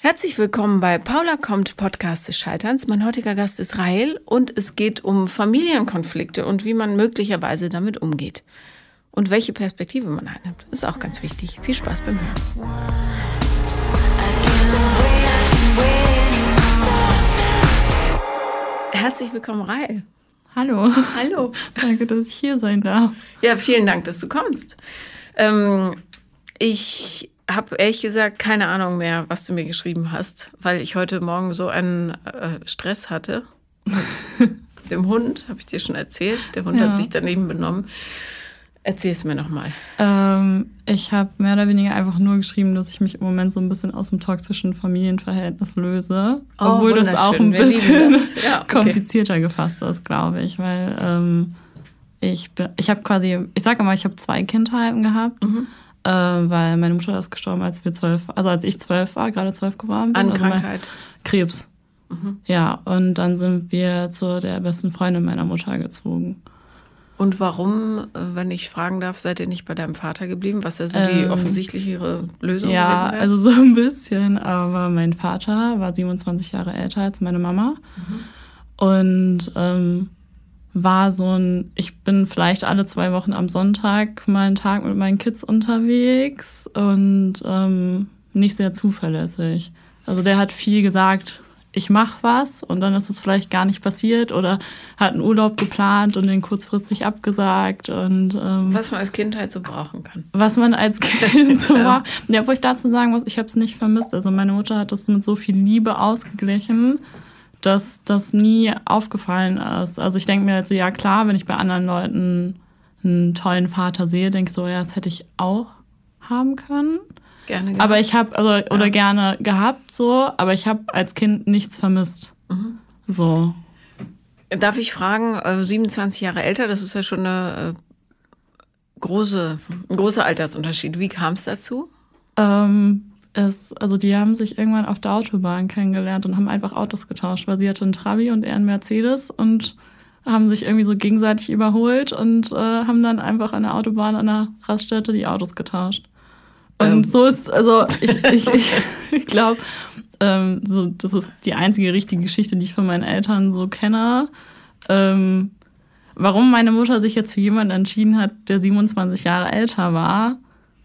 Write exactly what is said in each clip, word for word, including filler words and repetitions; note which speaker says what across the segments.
Speaker 1: Herzlich willkommen bei Paula kommt, Podcast des Scheiterns. Mein heutiger Gast ist Rahel und es geht um Familienkonflikte und wie man möglicherweise damit umgeht. Und welche Perspektive man einnimmt, ist auch ganz wichtig. Viel Spaß beim Hören. Herzlich willkommen, Rahel.
Speaker 2: Hallo.
Speaker 1: Hallo.
Speaker 2: Danke, dass ich hier sein darf.
Speaker 1: Ja, vielen Dank, dass du kommst. Ähm, ich habe ehrlich gesagt keine Ahnung mehr, was du mir geschrieben hast, weil ich heute Morgen so einen äh, Stress hatte mit dem Hund, habe ich dir schon erzählt. Der Hund ja. hat sich daneben benommen. Erzähl es mir nochmal.
Speaker 2: Ähm, ich habe mehr oder weniger einfach nur geschrieben, dass ich mich im Moment so ein bisschen aus dem toxischen Familienverhältnis löse.
Speaker 1: Oh,
Speaker 2: obwohl das auch ein bisschen
Speaker 1: ja, okay.
Speaker 2: komplizierter gefasst ist, glaube ich. Weil ähm, ich, ich habe quasi, ich sage immer, ich habe zwei Kindheiten gehabt. Mhm. Äh, weil meine Mutter ist gestorben, als wir zwölf, also als ich zwölf war, gerade zwölf geworden bin.
Speaker 1: An
Speaker 2: also
Speaker 1: Krankheit?
Speaker 2: Krebs.
Speaker 1: Mhm.
Speaker 2: Ja, und dann sind wir zu der besten Freundin meiner Mutter gezogen.
Speaker 1: Und warum, wenn ich fragen darf, seid ihr nicht bei deinem Vater geblieben? Was ja so die ähm, offensichtlichere Lösung
Speaker 2: ja,
Speaker 1: gewesen wäre?
Speaker 2: Ja, also so ein bisschen. Aber mein Vater war siebenundzwanzig Jahre älter als meine Mama. Mhm. Und ähm, war so ein, ich bin vielleicht alle zwei Wochen am Sonntag mal einen Tag mit meinen Kids unterwegs und ähm, nicht sehr zuverlässig. Also der hat viel gesagt, ich mach was und dann ist es vielleicht gar nicht passiert oder hat einen Urlaub geplant und den kurzfristig abgesagt. Und ähm,
Speaker 1: was man als Kind halt so brauchen kann.
Speaker 2: Was man als Kind so braucht. Ja, wo ich dazu sagen muss, ich habe es nicht vermisst. Also meine Mutter hat das mit so viel Liebe ausgeglichen, dass das nie aufgefallen ist. Also ich denke mir halt so, ja klar, wenn ich bei anderen Leuten einen tollen Vater sehe, denke ich so, ja, das hätte ich auch haben können.
Speaker 1: Gerne gehabt. Aber
Speaker 2: ich habe, also, ja. oder gerne gehabt, so, aber ich habe als Kind nichts vermisst.
Speaker 1: Mhm.
Speaker 2: So.
Speaker 1: Darf ich fragen, äh, siebenundzwanzig Jahre älter, das ist ja schon eine äh, große, ein großer Altersunterschied. Wie kam es dazu?
Speaker 2: Ähm, es, also die haben sich irgendwann auf der Autobahn kennengelernt und haben einfach Autos getauscht, weil sie hatte einen Trabi und er einen Mercedes und haben sich irgendwie so gegenseitig überholt und äh, haben dann einfach an der Autobahn, an der Raststätte die Autos getauscht. Und ähm. so ist, also ich, ich, ich, ich glaube, ähm, so, das ist die einzige richtige Geschichte, die ich von meinen Eltern so kenne. Ähm, warum meine Mutter sich jetzt für jemanden entschieden hat, der siebenundzwanzig Jahre älter war.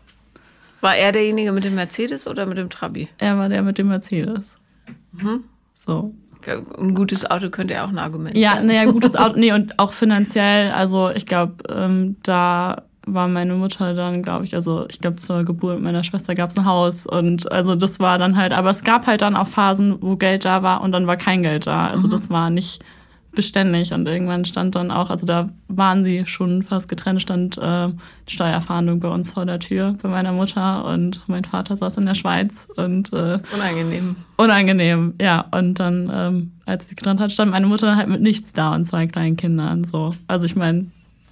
Speaker 1: War er derjenige mit dem Mercedes oder mit dem Trabi?
Speaker 2: Er war der mit dem Mercedes.
Speaker 1: Mhm.
Speaker 2: So.
Speaker 1: Ein gutes Auto könnte ja auch ein Argument
Speaker 2: ja,
Speaker 1: sein.
Speaker 2: Ja, naja, gutes Auto, nee, und auch finanziell, also ich glaube, ähm, da war meine Mutter dann, glaube ich, also ich glaube, zur Geburt meiner Schwester gab es ein Haus und also das war dann halt, aber es gab halt dann auch Phasen, wo Geld da war und dann war kein Geld da. Also mhm. das war nicht beständig und irgendwann stand dann auch, also da waren sie schon fast getrennt, stand äh, Steuerfahndung bei uns vor der Tür, bei meiner Mutter und mein Vater saß in der Schweiz und äh,
Speaker 1: unangenehm.
Speaker 2: Unangenehm, ja. Und dann, ähm, als sie getrennt hat, stand meine Mutter halt mit nichts da und zwei kleinen Kindern, so. Also ich meine,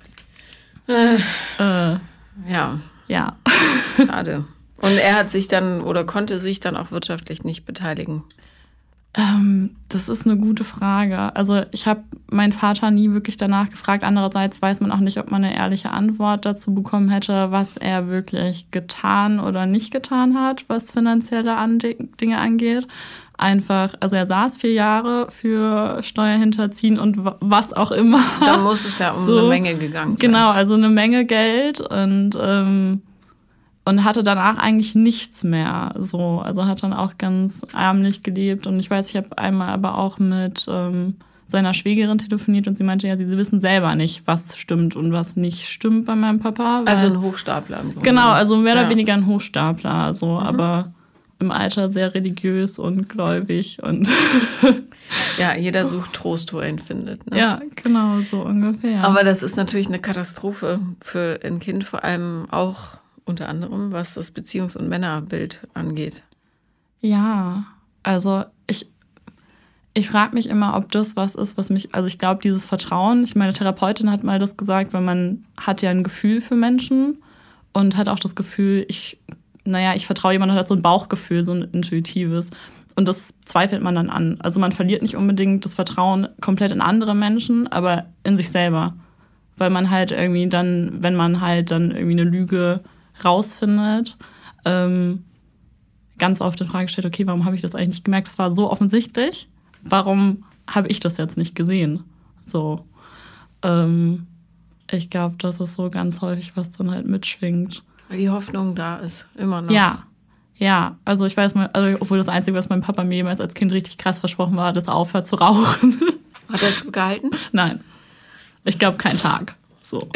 Speaker 1: Äh,
Speaker 2: äh,
Speaker 1: ja.
Speaker 2: Ja.
Speaker 1: Schade. Und er hat sich dann oder konnte sich dann auch wirtschaftlich nicht beteiligen?
Speaker 2: Ähm, das ist eine gute Frage. Also ich habe meinen Vater nie wirklich danach gefragt. Andererseits weiß man auch nicht, ob man eine ehrliche Antwort dazu bekommen hätte, was er wirklich getan oder nicht getan hat, was finanzielle Dinge angeht. Einfach, also er saß vier Jahre für Steuerhinterziehen und was auch immer.
Speaker 1: Da muss es ja um so, eine Menge gegangen sein.
Speaker 2: Genau, also eine Menge Geld und ähm, und hatte danach eigentlich nichts mehr. So, also hat dann auch ganz ärmlich gelebt und ich weiß, ich habe einmal aber auch mit ähm, seiner Schwägerin telefoniert und sie meinte, ja, sie, sie wissen selber nicht, was stimmt und was nicht stimmt bei meinem Papa. Weil,
Speaker 1: also ein Hochstapler. Im Grunde.
Speaker 2: Genau, also mehr oder
Speaker 1: ja.
Speaker 2: weniger ein Hochstapler, so, mhm. aber im Alter sehr religiös und gläubig und
Speaker 1: ja, jeder sucht Trost, wo er ihn findet. Ne?
Speaker 2: Ja, genau, so ungefähr.
Speaker 1: Aber das ist natürlich eine Katastrophe für ein Kind, vor allem auch unter anderem, was das Beziehungs- und Männerbild angeht.
Speaker 2: Ja, also ich, ich frage mich immer, ob das was ist, was mich, also ich glaube, dieses Vertrauen, ich meine, Therapeutin hat mal das gesagt, weil man hat ja ein Gefühl für Menschen und hat auch das Gefühl, ich naja, ich vertraue jemandem, hat so ein Bauchgefühl, so ein intuitives. Und das zweifelt man dann an. Also man verliert nicht unbedingt das Vertrauen komplett in andere Menschen, aber in sich selber. Weil man halt irgendwie dann, wenn man halt dann irgendwie eine Lüge rausfindet, ähm, ganz oft in Frage gestellt, okay, warum habe ich das eigentlich nicht gemerkt? Das war so offensichtlich. Warum habe ich das jetzt nicht gesehen? So, ähm, ich glaube, das ist so ganz häufig, was dann halt mitschwingt.
Speaker 1: Weil die Hoffnung da ist, immer noch.
Speaker 2: Ja, ja. Also ich weiß mal, also obwohl das Einzige, was mein Papa mir jemals als Kind richtig krass versprochen war, dass er aufhört zu rauchen.
Speaker 1: Hat er es gehalten?
Speaker 2: Nein. Ich glaube, kein Tag. So.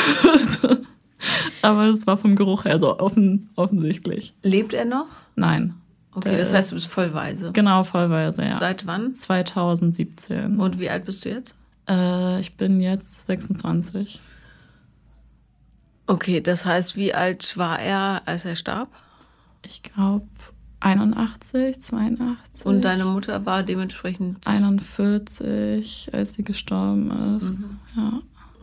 Speaker 2: Aber es war vom Geruch her so offen, offensichtlich.
Speaker 1: Lebt er noch?
Speaker 2: Nein.
Speaker 1: Okay, das heißt, du bist vollweise.
Speaker 2: Genau, vollweise, ja.
Speaker 1: Seit wann?
Speaker 2: zwanzig siebzehn.
Speaker 1: Und wie alt bist du jetzt?
Speaker 2: Äh, ich bin jetzt sechsundzwanzig.
Speaker 1: Okay, das heißt, wie alt war er, als er starb?
Speaker 2: Ich glaube einundachtzig, zweiundachtzig.
Speaker 1: Und deine Mutter war dementsprechend
Speaker 2: einundvierzig, als sie gestorben ist.
Speaker 1: Mhm.
Speaker 2: Ja.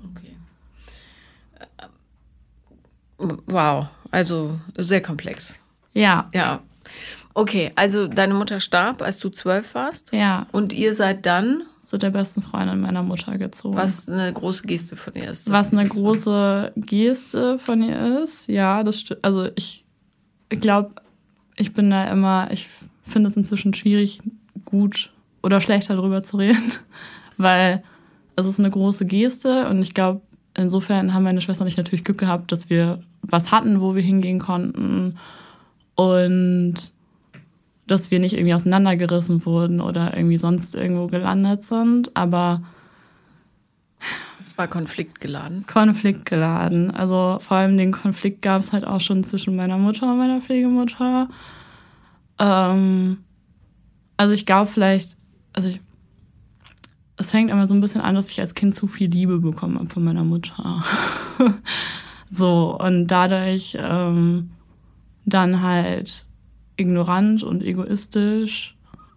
Speaker 1: Okay. Wow, also sehr komplex.
Speaker 2: Ja.
Speaker 1: Ja. Okay, also deine Mutter starb, als du zwölf warst.
Speaker 2: Ja.
Speaker 1: Und ihr seid dann
Speaker 2: zu der besten Freundin meiner Mutter gezogen.
Speaker 1: Was eine große Geste von ihr ist.
Speaker 2: Was eine große Geste von ihr ist, ja, das stimmt. Also ich glaube, ich bin da immer, ich finde es inzwischen schwierig, gut oder schlecht darüber zu reden, weil es ist eine große Geste und ich glaube, insofern haben meine Schwester und ich natürlich Glück gehabt, dass wir was hatten, wo wir hingehen konnten und dass wir nicht irgendwie auseinandergerissen wurden oder irgendwie sonst irgendwo gelandet sind, aber
Speaker 1: es war konfliktgeladen.
Speaker 2: Konfliktgeladen. Also vor allem den Konflikt gab es halt auch schon zwischen meiner Mutter und meiner Pflegemutter. Ähm, also ich glaube vielleicht, also ich, es fängt immer so ein bisschen an, dass ich als Kind zu viel Liebe bekommen habe von meiner Mutter. So, und dadurch ähm, dann halt ignorant und egoistisch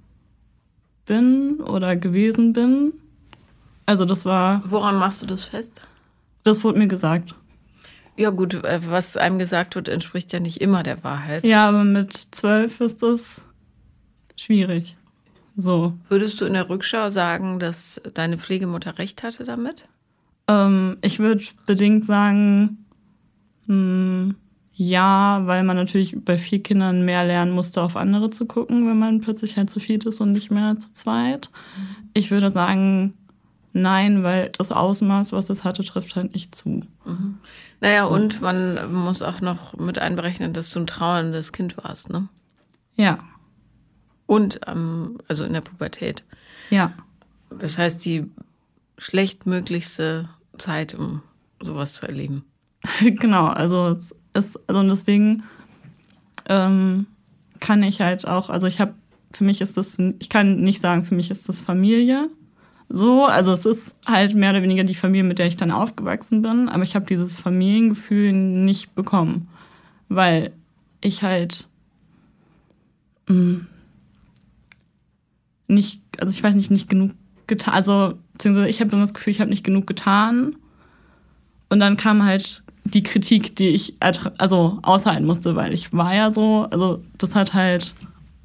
Speaker 2: bin oder gewesen bin. Also das war...
Speaker 1: Woran machst du das fest?
Speaker 2: Das wurde mir gesagt.
Speaker 1: Ja gut, was einem gesagt wird, entspricht ja nicht immer der Wahrheit.
Speaker 2: Ja, aber mit zwölf ist das schwierig. So.
Speaker 1: Würdest du in der Rückschau sagen, dass deine Pflegemutter recht hatte damit?
Speaker 2: Ähm, ich würde bedingt sagen, mh, ja, weil man natürlich bei vier Kindern mehr lernen musste, auf andere zu gucken, wenn man plötzlich halt zu viert ist und nicht mehr zu zweit. Mhm. Ich würde sagen, nein, weil das Ausmaß, was es hatte, trifft halt nicht zu.
Speaker 1: Mhm. Naja,
Speaker 2: so.
Speaker 1: Und man muss auch noch mit einberechnen, dass du ein trauerndes Kind warst, ne?
Speaker 2: Ja.
Speaker 1: Und ähm, also in der Pubertät.
Speaker 2: Ja.
Speaker 1: Das heißt, die schlechtmöglichste Zeit, um sowas zu erleben.
Speaker 2: Genau, also es ist, also und deswegen ähm, kann ich halt auch, also ich habe, für mich ist das, ich kann nicht sagen, für mich ist das Familie. So, also es ist halt mehr oder weniger die Familie, mit der ich dann aufgewachsen bin, aber ich habe dieses Familiengefühl nicht bekommen, weil ich halt mh, nicht, also ich weiß nicht, nicht genug getan, also beziehungsweise ich habe immer das Gefühl, ich habe nicht genug getan und dann kam halt die Kritik, die ich also aushalten musste, weil ich war ja so, also das hat halt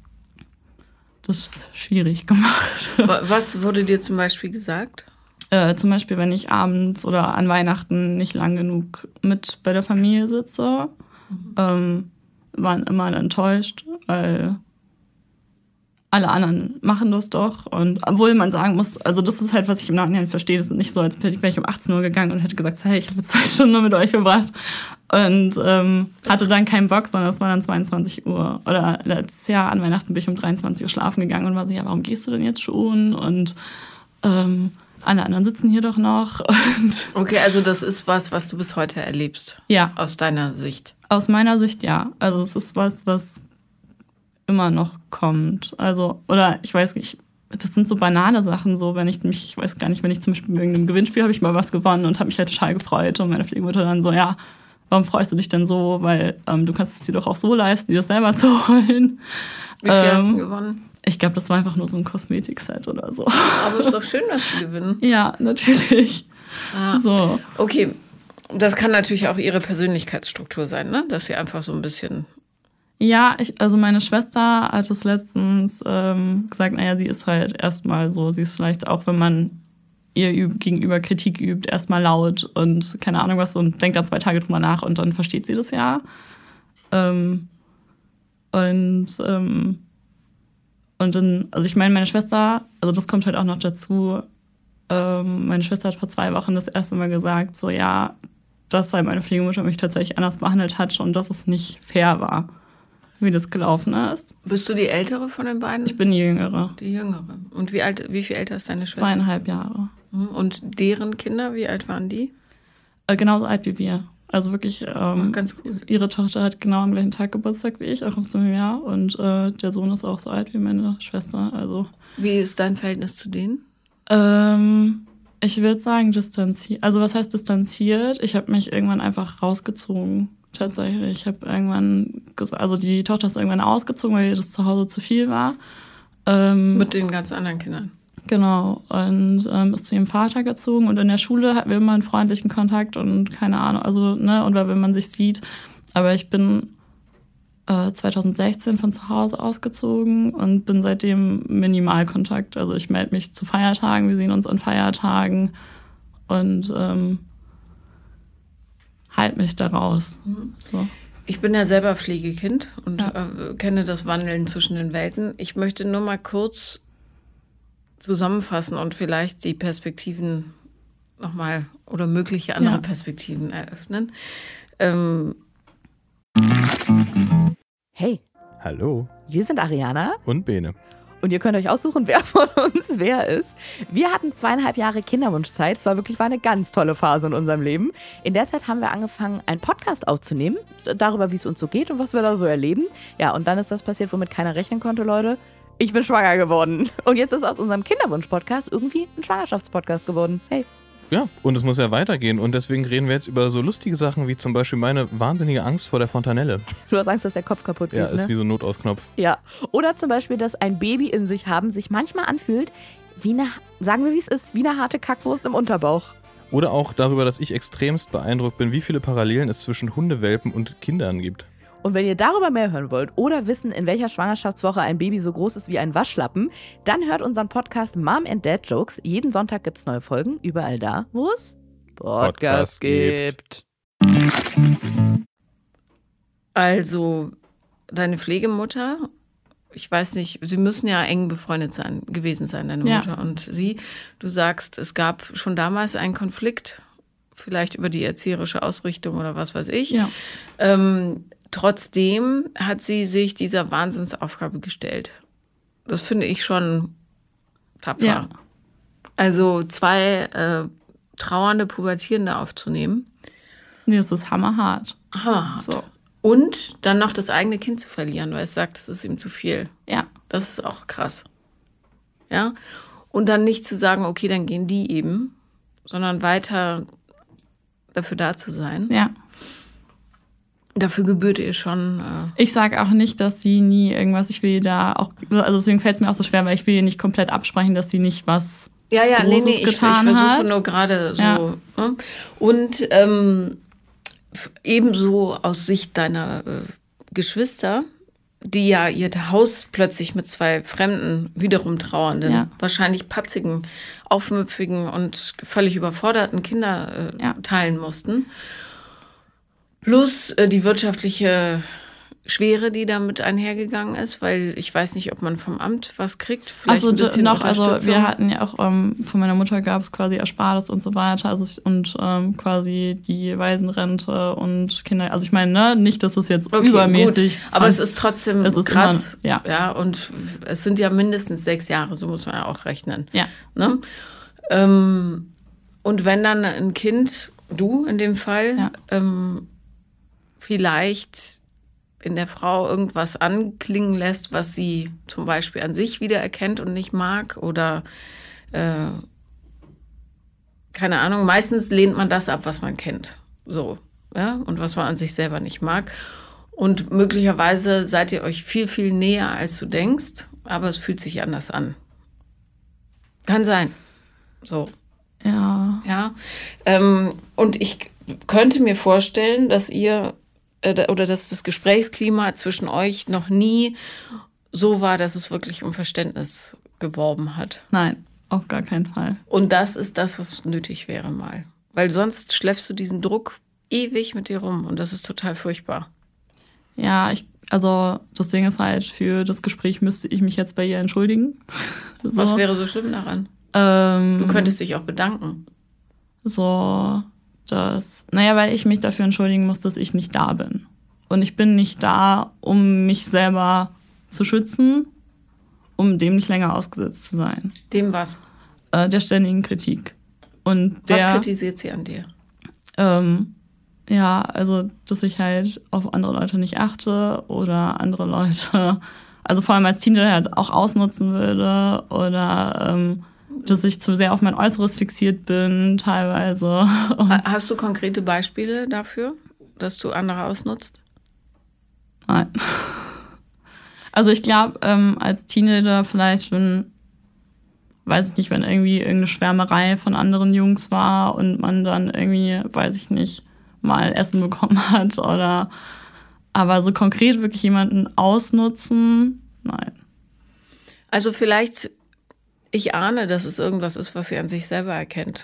Speaker 2: das schwierig gemacht.
Speaker 1: Was wurde dir zum Beispiel gesagt?
Speaker 2: Äh, zum Beispiel, wenn ich abends oder an Weihnachten nicht lang genug mit bei der Familie sitze, mhm. ähm, waren immer enttäuscht, weil alle anderen machen das doch. Und obwohl man sagen muss, also das ist halt, was ich im Nachhinein verstehe, das ist nicht so, als wäre ich um achtzehn Uhr gegangen und hätte gesagt, hey, ich habe jetzt zwei Stunden mit euch verbracht. Und ähm, hatte dann keinen Bock, sondern es war dann zweiundzwanzig Uhr. Oder letztes Jahr an Weihnachten bin ich um dreiundzwanzig Uhr schlafen gegangen und war so, ja, warum gehst du denn jetzt schon? Und ähm, alle anderen sitzen hier doch noch. Und
Speaker 1: okay, also das ist was, was du bis heute erlebst.
Speaker 2: Ja.
Speaker 1: Aus deiner Sicht.
Speaker 2: Aus meiner Sicht, ja. Also es ist was, was immer noch kommt. Also, oder ich weiß nicht, das sind so banale Sachen, so wenn ich mich, ich weiß gar nicht, wenn ich zum Beispiel bei irgendeinem Gewinnspiel habe ich mal was gewonnen und habe mich halt total gefreut und meine Pflegemutter dann so, ja, warum freust du dich denn so? Weil ähm, du kannst es dir doch auch so leisten, dir das selber zu holen.
Speaker 1: Wie viel
Speaker 2: ähm,
Speaker 1: hast du gewonnen?
Speaker 2: Ich glaube, das war einfach nur so ein Kosmetikset oder so.
Speaker 1: Aber es ist doch schön, dass die gewinnen.
Speaker 2: Ja, natürlich.
Speaker 1: Ah,
Speaker 2: so.
Speaker 1: Okay, das kann natürlich auch ihre Persönlichkeitsstruktur sein, ne? Dass sie einfach so ein bisschen...
Speaker 2: Ja, ich, also meine Schwester hat es letztens ähm, gesagt, naja, sie ist halt erstmal so, sie ist vielleicht auch, wenn man ihr üb- gegenüber Kritik übt, erstmal laut und keine Ahnung was und denkt dann zwei Tage drüber nach und dann versteht sie das ja. Ähm, Und, ähm, und dann, also ich meine, meine Schwester, also das kommt halt auch noch dazu, ähm, meine Schwester hat vor zwei Wochen das erste Mal gesagt, so ja, dass weil meine Pflegemutter mich tatsächlich anders behandelt hat und dass es nicht fair war, wie das gelaufen ist.
Speaker 1: Bist du die Ältere von den beiden?
Speaker 2: Ich bin die Jüngere.
Speaker 1: Die Jüngere. Und wie alt, wie viel älter ist deine Schwester?
Speaker 2: Zweieinhalb Jahre.
Speaker 1: Und deren Kinder, wie alt waren die?
Speaker 2: Äh, genauso alt wie wir. Also wirklich, ähm,
Speaker 1: Ach, ganz cool.
Speaker 2: Ihre Tochter hat genau am gleichen Tag Geburtstag wie ich, auch im selben Jahr. Und äh, der Sohn ist auch so alt wie meine Schwester. Also
Speaker 1: wie ist dein Verhältnis zu denen?
Speaker 2: Ähm, ich würde sagen distanziert. Also was heißt distanziert? Ich habe mich irgendwann einfach rausgezogen. Tatsächlich. Ich habe irgendwann, ges- also die Tochter ist irgendwann ausgezogen, weil ihr das zu Hause zu viel war. Ähm,
Speaker 1: Mit den ganz anderen Kindern?
Speaker 2: Genau. Und ähm, ist zu ihrem Vater gezogen. Und in der Schule hatten wir immer einen freundlichen Kontakt und keine Ahnung, also, ne, oder wenn man sich sieht. Aber ich bin äh, zwanzig sechzehn von zu Hause ausgezogen und bin seitdem Minimalkontakt. Also ich melde mich zu Feiertagen, wir sehen uns an Feiertagen und ähm, halt mich da raus.
Speaker 1: Mhm.
Speaker 2: So.
Speaker 1: Ich bin ja selber Pflegekind und
Speaker 2: Ja.
Speaker 1: äh, kenne das Wandeln zwischen den Welten. Ich möchte nur mal kurz zusammenfassen und vielleicht die Perspektiven nochmal oder mögliche andere
Speaker 2: Ja.
Speaker 1: Perspektiven eröffnen. Ähm,
Speaker 3: Hey,
Speaker 4: Hallo
Speaker 3: wir sind Ariana
Speaker 4: und Bene.
Speaker 3: und ihr könnt euch aussuchen, wer von uns wer ist. Wir hatten zweieinhalb Jahre Kinderwunschzeit. Es war wirklich war eine ganz tolle Phase in unserem Leben. In der Zeit haben wir angefangen, einen Podcast aufzunehmen, darüber, wie es uns so geht und was wir da so erleben. Ja, und dann ist das passiert, womit keiner rechnen konnte, Leute. Ich bin schwanger geworden. Und jetzt ist aus unserem Kinderwunsch-Podcast irgendwie ein Schwangerschaftspodcast geworden. Hey.
Speaker 4: Ja, und es muss ja weitergehen und deswegen reden wir jetzt über so lustige Sachen wie zum Beispiel meine wahnsinnige Angst vor der Fontanelle.
Speaker 3: Du hast Angst, dass der Kopf kaputt geht,
Speaker 4: Ja, ist
Speaker 3: ne?
Speaker 4: wie so ein Notausknopf.
Speaker 3: Ja. Oder zum Beispiel, dass ein Baby in sich haben sich manchmal anfühlt wie eine, sagen wir wie es ist, wie eine harte Kackwurst im Unterbauch.
Speaker 4: Oder auch darüber, dass ich extremst beeindruckt bin, wie viele Parallelen es zwischen Hundewelpen und Kindern gibt.
Speaker 3: Und wenn ihr darüber mehr hören wollt oder wissen, in welcher Schwangerschaftswoche ein Baby so groß ist wie ein Waschlappen, dann hört unseren Podcast Mom and Dad Jokes. Jeden Sonntag gibt's neue Folgen, überall da, wo es Podcasts
Speaker 4: Podcast gibt.
Speaker 1: Also, deine Pflegemutter, ich weiß nicht, sie müssen ja eng befreundet sein, gewesen sein, deine
Speaker 2: Ja.
Speaker 1: Mutter und sie. Du sagst, es gab schon damals einen Konflikt, vielleicht über die erzieherische Ausrichtung oder was weiß ich.
Speaker 2: Ja.
Speaker 1: Ähm, trotzdem hat sie sich dieser Wahnsinnsaufgabe gestellt. Das finde ich schon tapfer.
Speaker 2: Ja.
Speaker 1: Also zwei äh, trauernde Pubertierende aufzunehmen.
Speaker 2: Nee, es ist hammerhart.
Speaker 1: Hammerhart.
Speaker 2: So.
Speaker 1: Und dann noch das eigene Kind zu verlieren, weil es sagt, es ist ihm zu viel.
Speaker 2: Ja.
Speaker 1: Das ist auch krass. Ja. Und dann nicht zu sagen, okay, dann gehen die eben, sondern weiter dafür da zu sein.
Speaker 2: Ja.
Speaker 1: Dafür gebührt ihr schon. Äh,
Speaker 2: Ich sage auch nicht, dass sie nie irgendwas, ich will ihr da auch, also deswegen fällt es mir auch so schwer, weil ich will ihr nicht komplett absprechen, dass sie nicht was
Speaker 1: ja, ja, nee,
Speaker 2: Großes
Speaker 1: nee, ich, ich
Speaker 2: getan
Speaker 1: versuche
Speaker 2: hat.
Speaker 1: nur gerade so.
Speaker 2: Ja.
Speaker 1: Ne? Und ähm, f- ebenso aus Sicht deiner äh, Geschwister, die ja ihr Haus plötzlich mit zwei fremden, wiederum trauernden,
Speaker 2: Ja.
Speaker 1: wahrscheinlich patzigen, aufmüpfigen und völlig überforderten Kinder äh,
Speaker 2: Ja.
Speaker 1: teilen mussten. Plus äh, die wirtschaftliche Schwere, die damit einhergegangen ist, weil ich weiß nicht, ob man vom Amt was kriegt. Vielleicht
Speaker 2: Also
Speaker 1: ein bisschen
Speaker 2: noch, also
Speaker 1: Unterstützung.
Speaker 2: wir hatten ja auch, ähm, von meiner Mutter gab es quasi Erspartes und so weiter, also ich, und ähm, quasi die Waisenrente und Kinder, also ich meine, ne, nicht, dass es jetzt
Speaker 1: Okay,
Speaker 2: übermäßig.
Speaker 1: gut. Aber es ist trotzdem
Speaker 2: Es ist
Speaker 1: krass.
Speaker 2: immer- ja.
Speaker 1: ja. Und es sind ja mindestens sechs Jahre, so muss man ja auch rechnen.
Speaker 2: Ja.
Speaker 1: Ne? Ähm, und wenn dann ein Kind, du in dem Fall,
Speaker 2: Ja.
Speaker 1: ähm, vielleicht in der Frau irgendwas anklingen lässt, was sie zum Beispiel an sich wiedererkennt und nicht mag oder äh, keine Ahnung, meistens lehnt man das ab, was man kennt. So, ja, und was man an sich selber nicht mag. Und möglicherweise seid ihr euch viel, viel näher, als du denkst, aber es fühlt sich anders an. Kann sein. So,
Speaker 2: Ja.
Speaker 1: ja. Ähm, und ich könnte mir vorstellen, dass ihr äh, oder dass das Gesprächsklima zwischen euch noch nie so war, dass es wirklich um Verständnis geworben hat.
Speaker 2: Nein, auf gar keinen Fall.
Speaker 1: Und das ist das, was nötig wäre mal. Weil sonst schleppst du diesen Druck ewig mit dir rum und das ist total furchtbar.
Speaker 2: Ja, ich, also das Ding ist halt, für das Gespräch müsste ich mich jetzt bei ihr entschuldigen. So.
Speaker 1: Was wäre so schlimm daran?
Speaker 2: Ähm,
Speaker 1: Du könntest dich auch bedanken.
Speaker 2: So, dass, naja, weil ich mich dafür entschuldigen muss, dass ich nicht da bin. Und ich bin nicht da, um mich selber zu schützen, um dem nicht länger ausgesetzt zu sein.
Speaker 1: Dem was?
Speaker 2: Äh, der ständigen Kritik. Und der,
Speaker 1: Was kritisiert sie an dir?
Speaker 2: Ähm, ja, also, dass ich halt auf andere Leute nicht achte oder andere Leute, also vor allem als Teenager halt auch ausnutzen würde oder ähm, dass ich zu sehr auf mein Äußeres fixiert bin teilweise.
Speaker 1: Hast du konkrete Beispiele dafür, dass du andere ausnutzt?
Speaker 2: Nein. Also ich glaube, ähm, als Teenager vielleicht, wenn, weiß ich nicht, wenn irgendwie irgendeine Schwärmerei von anderen Jungs war und man dann irgendwie, weiß ich nicht, mal Essen bekommen hat oder, aber so konkret wirklich jemanden ausnutzen, nein.
Speaker 1: Also vielleicht, ich ahne, dass es irgendwas ist, was sie an sich selber erkennt.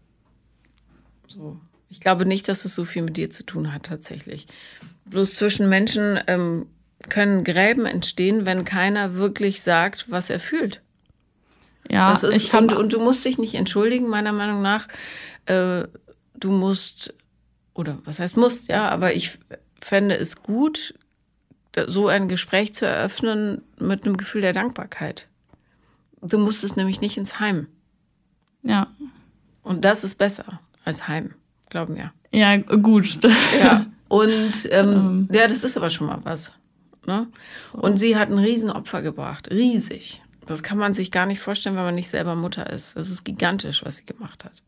Speaker 1: So. Ich glaube nicht, dass es so viel mit dir zu tun hat tatsächlich. Bloß zwischen Menschen ähm, können Gräben entstehen, wenn keiner wirklich sagt, was er fühlt.
Speaker 2: Ja,
Speaker 1: das ist,
Speaker 2: ich hab,
Speaker 1: und, und du musst dich nicht entschuldigen, meiner Meinung nach. Äh, du musst, oder was heißt musst, ja, aber ich fände es gut, so ein Gespräch zu eröffnen mit einem Gefühl der Dankbarkeit. Du musstest nämlich nicht ins Heim.
Speaker 2: Ja.
Speaker 1: Und das ist besser als Heim, glaub mir.
Speaker 2: Ja, gut.
Speaker 1: Ja. Und ähm, ja, das ist aber schon mal was. Ne? Und sie hat ein Riesenopfer gebracht. Riesig. Das kann man sich gar nicht vorstellen, wenn man nicht selber Mutter ist. Das ist gigantisch, was sie gemacht hat.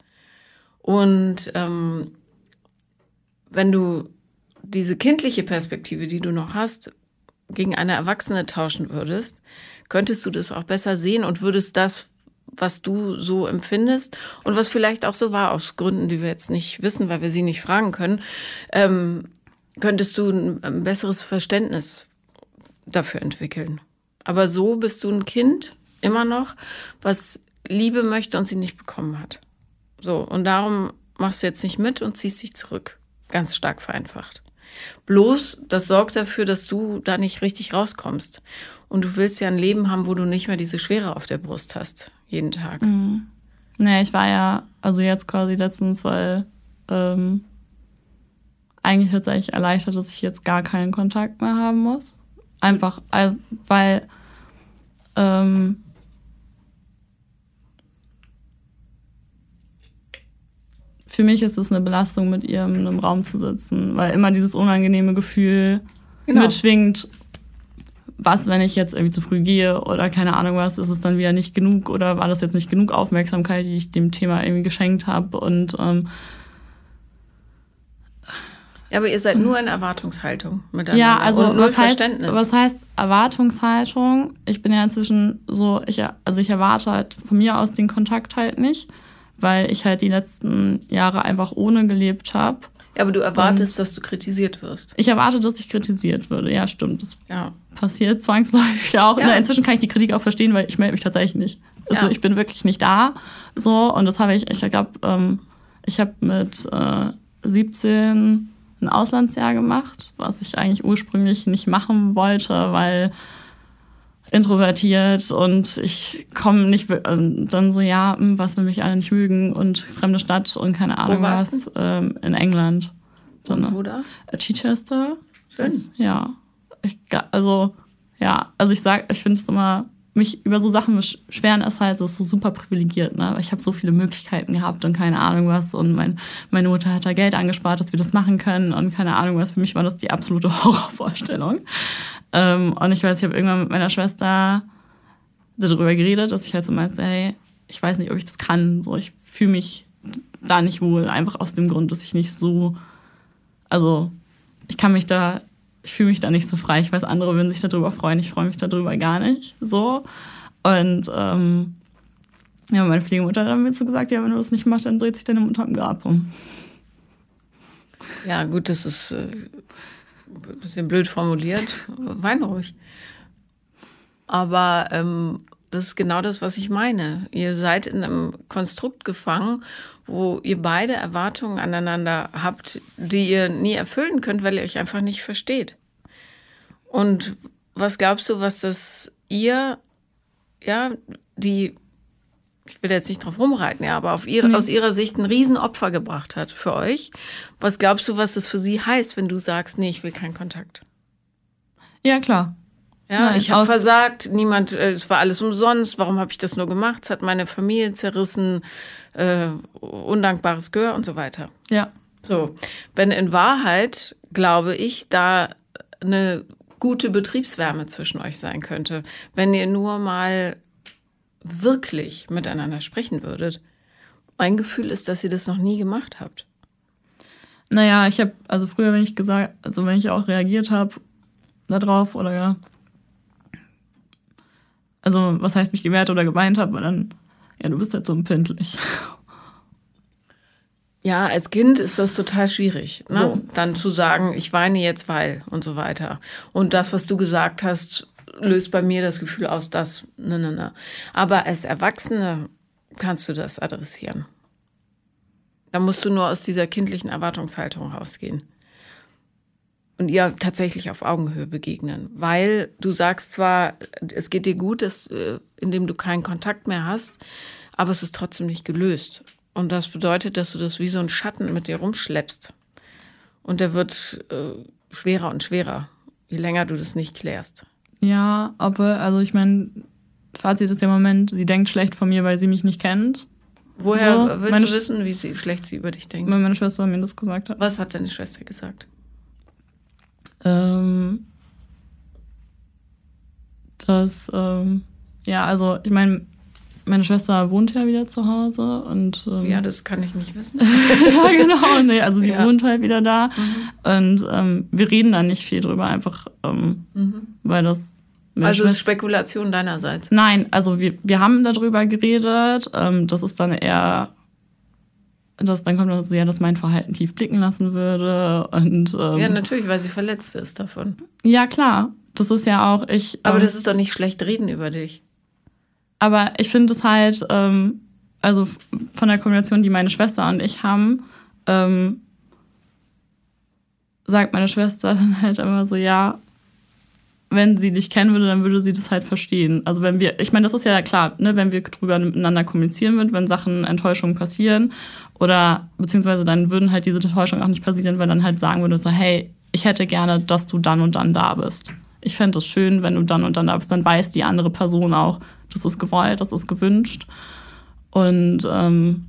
Speaker 1: Und ähm, wenn du diese kindliche Perspektive, die du noch hast, gegen eine Erwachsene tauschen würdest, könntest du das auch besser sehen und würdest das, was du so empfindest und was vielleicht auch so war, aus Gründen, die wir jetzt nicht wissen, weil wir sie nicht fragen können, ähm, könntest du ein, ein besseres Verständnis dafür entwickeln. Aber so bist du ein Kind immer noch, was Liebe möchte und sie nicht bekommen hat. So, und darum machst du jetzt nicht mit und ziehst dich zurück. Ganz stark vereinfacht. Bloß, das sorgt dafür, dass du da nicht richtig rauskommst. Und du willst ja ein Leben haben, wo du nicht mehr diese Schwere auf der Brust hast, jeden Tag.
Speaker 2: Mhm. Nee, ich war ja, also jetzt quasi letztens, weil ähm, eigentlich tatsächlich erleichtert, dass ich jetzt gar keinen Kontakt mehr haben muss. Einfach, weil ähm, für mich ist es eine Belastung, mit ihr in einem Raum zu sitzen, weil immer dieses unangenehme Gefühl genau. mitschwingt, was, wenn ich jetzt irgendwie zu früh gehe oder keine Ahnung was, ist es dann wieder nicht genug oder war das jetzt nicht genug Aufmerksamkeit, die ich dem Thema irgendwie geschenkt habe und ähm,
Speaker 1: ja, aber ihr seid nur in Erwartungshaltung miteinander
Speaker 2: ja, also
Speaker 1: und null
Speaker 2: was heißt,
Speaker 1: Verständnis.
Speaker 2: Was heißt Erwartungshaltung? Ich bin ja inzwischen so, ich, also ich erwarte halt von mir aus den Kontakt halt nicht, weil ich halt die letzten Jahre einfach ohne gelebt habe.
Speaker 1: Ja, aber du erwartest, und dass du kritisiert wirst.
Speaker 2: Ich erwarte, dass ich kritisiert würde. Ja, stimmt. Das
Speaker 1: ja.
Speaker 2: passiert zwangsläufig auch. Ja. Inzwischen kann ich die Kritik auch verstehen, weil ich melde mich tatsächlich nicht. Also ja. ich bin wirklich nicht da. So, und das habe ich, ich glaube, ähm, ich habe mit äh, siebzehn ein Auslandsjahr gemacht, was ich eigentlich ursprünglich nicht machen wollte, weil introvertiert und ich komme nicht, und dann so, ja, was will mich alle nicht mögen und fremde Stadt und keine Ahnung was, ähm, in England.
Speaker 1: Und so, wo da?
Speaker 2: Chichester.
Speaker 1: Schön.
Speaker 2: Das, ja. Ich, also, ja, also ich sag, ich finde es immer, mich über so Sachen beschweren ist halt, das ist so super privilegiert, ne? Ich habe so viele Möglichkeiten gehabt und keine Ahnung was und mein, meine Mutter hat da Geld angespart, dass wir das machen können und keine Ahnung was. Für mich war das die absolute Horrorvorstellung. Ähm, und ich weiß, ich habe irgendwann mit meiner Schwester darüber geredet, dass ich halt so meinte, hey, ich weiß nicht, ob ich das kann. So, ich fühle mich da nicht wohl, einfach aus dem Grund, dass ich nicht so, also ich kann mich da, ich fühle mich da nicht so frei. Ich weiß, andere würden sich darüber freuen, ich freue mich darüber gar nicht. So. Und ähm, ja, meine Pflegemutter hat dann mir so gesagt, ja, wenn du das nicht machst, dann dreht sich deine Mutter im Grab um.
Speaker 1: Ja, gut, das ist äh, ein bisschen blöd formuliert. Wein ruhig. Aber ähm, das ist genau das, was ich meine. Ihr seid in einem Konstrukt gefangen, wo ihr beide Erwartungen aneinander habt, die ihr nie erfüllen könnt, weil ihr euch einfach nicht versteht. Und was glaubst du, was das ihr, ja, die, ich will jetzt nicht drauf rumreiten, ja, aber auf ihre, mhm. aus ihrer Sicht ein Riesenopfer gebracht hat für euch? Was glaubst du, was das für sie heißt, wenn du sagst, nee, ich will keinen Kontakt?
Speaker 2: Ja, klar.
Speaker 1: Ja, Nein, ich habe versagt, niemand, äh, es war alles umsonst, warum habe ich das nur gemacht? Es hat meine Familie zerrissen, äh, undankbares Gehör und so weiter.
Speaker 2: Ja.
Speaker 1: So, wenn in Wahrheit, glaube ich, da eine gute Betriebswärme zwischen euch sein könnte, wenn ihr nur mal wirklich miteinander sprechen würdet. Mein Gefühl ist, dass ihr das noch nie gemacht habt.
Speaker 2: Naja, ich habe, also früher, wenn ich gesagt, also wenn ich auch reagiert habe darauf oder ja, also was heißt mich gewehrt oder geweint habe, dann, ja, du bist halt so empfindlich.
Speaker 1: Ja, als Kind ist das total schwierig, ne?
Speaker 2: So.
Speaker 1: Dann zu sagen, ich weine jetzt, weil und so weiter. Und das, was du gesagt hast, löst bei mir das Gefühl aus, dass, ne, ne, ne. Aber als Erwachsene kannst du das adressieren. Da musst du nur aus dieser kindlichen Erwartungshaltung rausgehen. Und ihr tatsächlich auf Augenhöhe begegnen. Weil du sagst zwar, es geht dir gut, dass, indem du keinen Kontakt mehr hast, aber es ist trotzdem nicht gelöst. Und das bedeutet, dass du das wie so ein Schatten mit dir rumschleppst. Und der wird äh, schwerer und schwerer, je länger du das nicht klärst.
Speaker 2: Ja, aber, also ich meine, Fazit ist ja im Moment, sie denkt schlecht von mir, weil sie mich nicht kennt.
Speaker 1: Woher
Speaker 2: so,
Speaker 1: willst du wissen, wie sie, schlecht sie über dich denkt?
Speaker 2: Weil meine Schwester mir das gesagt hat.
Speaker 1: Was hat deine Schwester gesagt?
Speaker 2: Ähm, dass, ähm, ja, also ich meine, meine Schwester wohnt ja wieder zu Hause und ähm,
Speaker 1: ja, das kann ich nicht wissen.
Speaker 2: ja, genau, nee, also sie
Speaker 1: ja.
Speaker 2: wohnt halt wieder da
Speaker 1: Mhm.
Speaker 2: und ähm, wir reden da nicht viel drüber, einfach ähm,
Speaker 1: Mhm.
Speaker 2: weil das
Speaker 1: Also ist Spekulation deinerseits?
Speaker 2: Nein, also wir, wir haben darüber geredet, ähm, das ist dann eher, das, dann kommt dazu, ja, dass mein Verhalten tief blicken lassen würde und ähm,
Speaker 1: Ja, natürlich, weil sie verletzt ist davon.
Speaker 2: ja, klar, das ist ja auch, ich...
Speaker 1: Aber
Speaker 2: ähm,
Speaker 1: das ist doch nicht schlecht reden über dich.
Speaker 2: Aber ich finde es halt, ähm, also von der Kombination, die meine Schwester und ich haben, ähm, sagt meine Schwester dann halt immer so, ja, wenn sie dich kennen würde, dann würde sie das halt verstehen. Also wenn wir, ich meine, das ist ja klar, ne, wenn wir drüber miteinander kommunizieren würden, wenn Sachen, Enttäuschungen passieren oder beziehungsweise dann würden halt diese Enttäuschungen auch nicht passieren, wenn dann halt sagen würde, so, hey, ich hätte gerne, dass du dann und dann da bist. Ich fände es schön, wenn du dann und dann da bist, dann weiß die andere Person auch, das ist gewollt, das ist gewünscht. Und, ähm,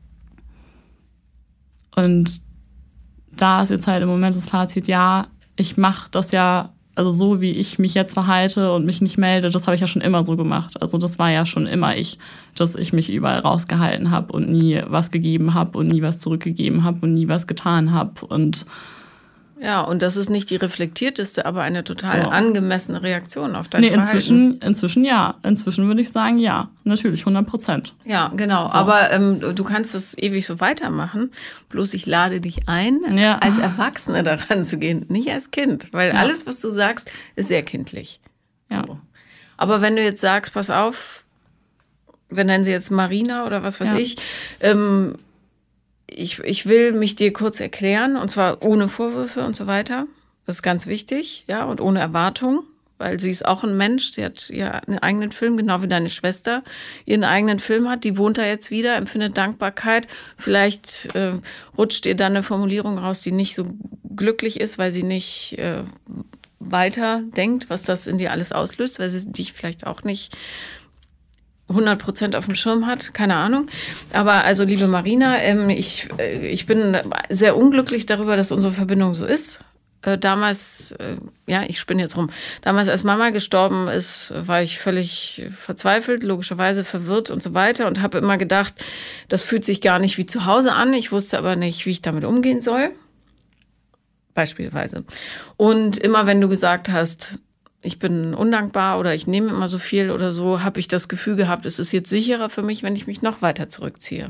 Speaker 2: und da ist jetzt halt im Moment das Fazit, ja, ich mache das ja, also so wie ich mich jetzt verhalte und mich nicht melde, das habe ich ja schon immer so gemacht. Also das war ja schon immer ich, dass ich mich überall rausgehalten habe und nie was gegeben habe und nie was zurückgegeben habe und nie was getan habe. Und
Speaker 1: ja, und das ist nicht die reflektierteste, aber eine total
Speaker 2: so.
Speaker 1: angemessene Reaktion auf dein
Speaker 2: nee,
Speaker 1: Verhalten.
Speaker 2: Inzwischen, inzwischen ja. Inzwischen würde ich sagen, ja. Natürlich, hundert Prozent.
Speaker 1: Ja, genau.
Speaker 2: So.
Speaker 1: Aber ähm, du kannst das ewig so weitermachen. Bloß ich lade dich ein,
Speaker 2: Ja.
Speaker 1: als Erwachsene daran zu gehen, nicht als Kind. Weil
Speaker 2: Ja.
Speaker 1: alles, was du sagst, ist sehr kindlich.
Speaker 2: Ja.
Speaker 1: So. Aber wenn du jetzt sagst, pass auf, wir nennen sie jetzt Marina oder was weiß
Speaker 2: Ja.
Speaker 1: ich, ähm, ich, ich will mich dir kurz erklären, und zwar ohne Vorwürfe und so weiter. Das ist ganz wichtig, ja, und ohne Erwartung, weil sie ist auch ein Mensch. Sie hat ihren eigenen Film, genau wie deine Schwester ihren eigenen Film hat. Die wohnt da jetzt wieder, empfindet Dankbarkeit. Vielleicht äh, rutscht ihr dann eine Formulierung raus, die nicht so glücklich ist, weil sie nicht äh, weiter denkt, was das in dir alles auslöst, weil sie dich vielleicht auch nicht hundert Prozent auf dem Schirm hat, keine Ahnung. Aber also, liebe Marina, ähm, ich, äh, ich bin sehr unglücklich darüber, dass unsere Verbindung so ist. Äh, damals, äh, ja, ich spinne jetzt rum, damals als Mama gestorben ist, war ich völlig verzweifelt, logischerweise verwirrt und so weiter und habe immer gedacht, das fühlt sich gar nicht wie zu Hause an. Ich wusste aber nicht, wie ich damit umgehen soll. Beispielsweise. Und immer wenn du gesagt hast, ich bin undankbar oder ich nehme immer so viel oder so, habe ich das Gefühl gehabt, es ist jetzt sicherer für mich, wenn ich mich noch weiter zurückziehe.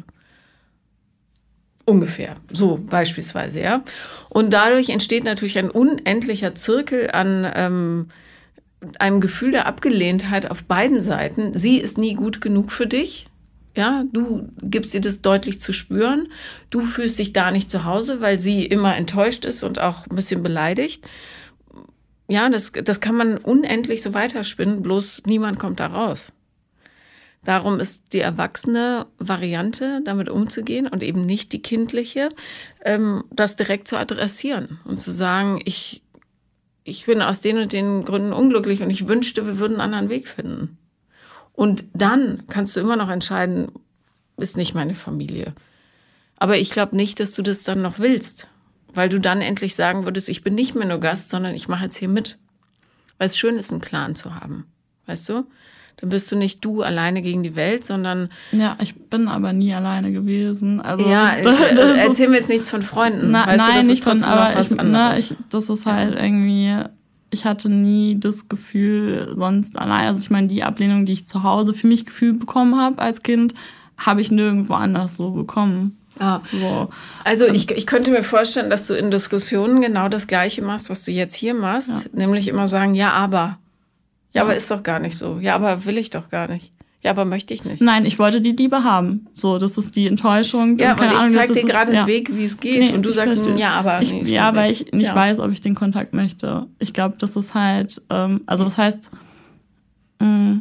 Speaker 1: Ungefähr. So beispielsweise, ja. Und dadurch entsteht natürlich ein unendlicher Zirkel an ähm, einem Gefühl der Abgelehntheit auf beiden Seiten. Sie ist nie gut genug für dich. Ja, du gibst ihr das deutlich zu spüren. Du fühlst dich da nicht zu Hause, weil sie immer enttäuscht ist und auch ein bisschen beleidigt. Ja, das, das kann man unendlich so weiterspinnen, bloß niemand kommt da raus. Darum ist die erwachsene Variante, damit umzugehen und eben nicht die kindliche, ähm, das direkt zu adressieren und zu sagen, ich, ich bin aus den und den Gründen unglücklich und ich wünschte, wir würden einen anderen Weg finden. Und dann kannst du immer noch entscheiden, ist nicht meine Familie. Aber ich glaube nicht, dass du das dann noch willst, weil du dann endlich sagen würdest, ich bin nicht mehr nur Gast, sondern ich mache jetzt hier mit. Weil es schön ist, einen Clan zu haben, weißt du? Dann bist du nicht du alleine gegen die Welt, sondern...
Speaker 2: Ja, ich bin aber nie alleine gewesen. Also,
Speaker 1: ja,
Speaker 2: das
Speaker 1: erzähl
Speaker 2: ist,
Speaker 1: mir jetzt nichts von Freunden.
Speaker 2: Na,
Speaker 1: weißt
Speaker 2: nein,
Speaker 1: du, das
Speaker 2: nicht
Speaker 1: ist trotzdem
Speaker 2: von, aber
Speaker 1: noch was
Speaker 2: ich,
Speaker 1: anderes.
Speaker 2: Na, ich, das ist halt irgendwie... Ich hatte nie das Gefühl, sonst allein... Also ich meine, die Ablehnung, die ich zu Hause für mich gefühlt bekommen habe als Kind, habe ich nirgendwo anders so bekommen.
Speaker 1: Ja.
Speaker 2: So.
Speaker 1: Also ich, ich könnte mir vorstellen, dass du in Diskussionen genau das Gleiche machst, was du jetzt hier machst.
Speaker 2: Ja.
Speaker 1: Nämlich immer sagen, ja, aber... Ja,
Speaker 2: Ja.
Speaker 1: aber ist doch gar nicht so. Ja, aber will ich doch gar nicht. Ja, aber möchte ich nicht.
Speaker 2: Nein, ich wollte die Liebe haben. So, das ist die Enttäuschung.
Speaker 1: Ja,
Speaker 2: und keine
Speaker 1: und ich
Speaker 2: Ahnung,
Speaker 1: zeig
Speaker 2: das
Speaker 1: dir
Speaker 2: ist-
Speaker 1: gerade
Speaker 2: ja.
Speaker 1: einen Weg, wie es geht.
Speaker 2: Nee,
Speaker 1: und du
Speaker 2: ich
Speaker 1: sagst,
Speaker 2: verstehe.
Speaker 1: ja, aber
Speaker 2: ich,
Speaker 1: nee,
Speaker 2: ja,
Speaker 1: stimmt
Speaker 2: weil
Speaker 1: nicht.
Speaker 2: ich nicht
Speaker 1: Ja.
Speaker 2: weiß, ob ich den Kontakt möchte. Ich glaube, das ist halt, ähm, also was heißt, mh,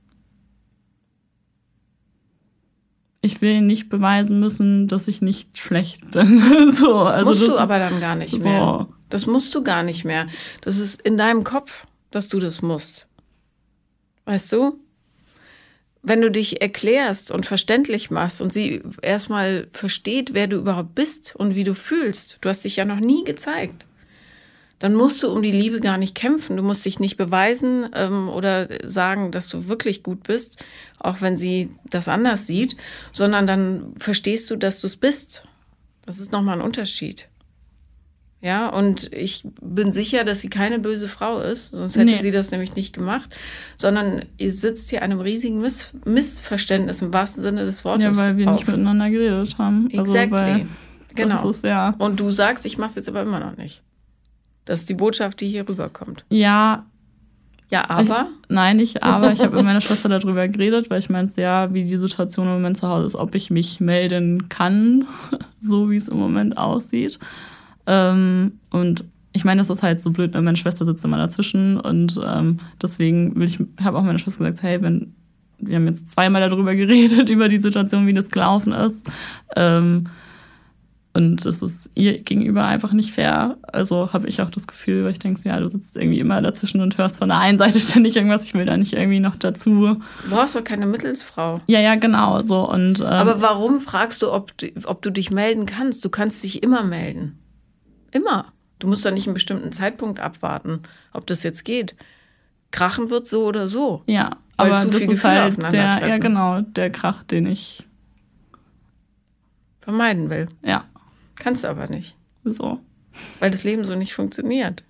Speaker 2: ich will nicht beweisen müssen, dass ich nicht schlecht bin. so, also
Speaker 1: Musst
Speaker 2: das
Speaker 1: du
Speaker 2: ist,
Speaker 1: aber dann gar nicht
Speaker 2: so.
Speaker 1: mehr. Das musst du gar nicht mehr. Das ist in deinem Kopf, dass du das musst. Weißt du? Wenn du dich erklärst und verständlich machst und sie erstmal versteht, wer du überhaupt bist und wie du fühlst, du hast dich ja noch nie gezeigt, dann musst du um die Liebe gar nicht kämpfen. Du musst dich nicht beweisen ähm, oder sagen, dass du wirklich gut bist, auch wenn sie das anders sieht, sondern dann verstehst du, dass du es bist. Das ist nochmal ein Unterschied. Ja, und ich bin sicher, dass sie keine böse Frau ist, sonst hätte
Speaker 2: Nee.
Speaker 1: sie das nämlich nicht gemacht, sondern ihr sitzt hier einem riesigen Miss- Missverständnis im wahrsten Sinne des Wortes
Speaker 2: Ja, weil wir
Speaker 1: auf.
Speaker 2: nicht miteinander geredet haben. Also,
Speaker 1: Exactly.
Speaker 2: weil
Speaker 1: Genau.
Speaker 2: Das ist, ja.
Speaker 1: Und du sagst, ich mach's jetzt aber immer noch nicht. Das ist die Botschaft, die hier rüberkommt.
Speaker 2: Ja,
Speaker 1: Ja, aber...
Speaker 2: Ich, nein, nicht aber. Ich habe mit meiner Schwester darüber geredet, weil ich meinte, ja, wie die Situation im Moment zu Hause ist, ob ich mich melden kann, so wie es im Moment aussieht. Ähm, und ich meine, das ist halt so blöd, ne? Meine Schwester sitzt immer dazwischen und ähm, deswegen will ich, habe auch meiner Schwester gesagt, hey, wenn wir haben jetzt zweimal darüber geredet, über die Situation, wie das gelaufen ist. Ähm, Und es ist ihr gegenüber einfach nicht fair. Also habe ich auch das Gefühl, weil ich denke, ja, du sitzt irgendwie immer dazwischen und hörst von der einen Seite ständig irgendwas. Ich will da nicht irgendwie noch dazu.
Speaker 1: Du brauchst doch keine Mittelsfrau.
Speaker 2: Ja, ja, genau. So. Und, ähm,
Speaker 1: Aber warum fragst du ob, du, ob du dich melden kannst? Du kannst dich immer melden. Immer. Du musst doch nicht einen bestimmten Zeitpunkt abwarten, ob das jetzt geht. Krachen wird so oder so.
Speaker 2: ja,
Speaker 1: weil
Speaker 2: aber
Speaker 1: zu
Speaker 2: das
Speaker 1: viel
Speaker 2: ist
Speaker 1: Gefühle
Speaker 2: halt der,
Speaker 1: aufeinandertreffen.
Speaker 2: ja genau, der Krach, den ich,
Speaker 1: Vermeiden will.
Speaker 2: ja,
Speaker 1: Kannst du aber nicht.
Speaker 2: so.
Speaker 1: Weil das Leben so nicht funktioniert.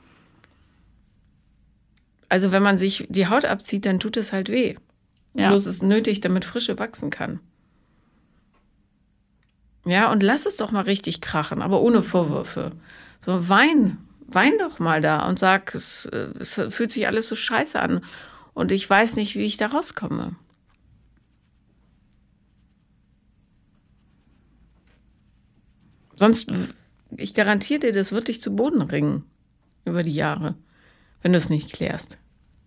Speaker 1: Also wenn man sich die Haut abzieht, dann tut es halt weh.
Speaker 2: Ja.
Speaker 1: Bloß ist nötig, damit Frische wachsen kann. Ja, und lass es doch mal richtig krachen, aber ohne Vorwürfe. So, wein, wein doch mal da und sag, es, es fühlt sich alles so scheiße an und ich weiß nicht, wie ich da rauskomme. Sonst, ich garantiere dir, das wird dich zu Boden ringen über die Jahre, wenn du es nicht klärst.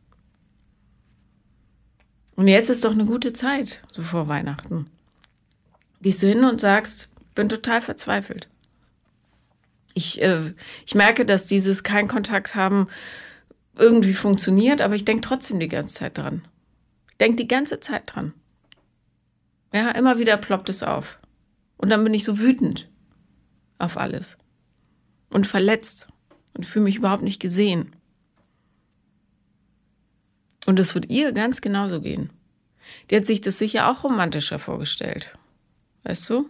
Speaker 1: Und jetzt ist doch eine gute Zeit, so vor Weihnachten. Gehst du hin und sagst, bin total verzweifelt. Ich, äh, ich merke, dass dieses kein Kontakt haben irgendwie funktioniert, aber ich denke trotzdem die ganze Zeit dran. Ich denke die ganze Zeit dran. Ja, immer wieder ploppt es auf. Und dann bin ich so wütend auf alles. Und verletzt. Und fühle mich überhaupt nicht gesehen. Und es wird ihr ganz genauso gehen. Die hat sich das sicher auch romantischer vorgestellt. Weißt du?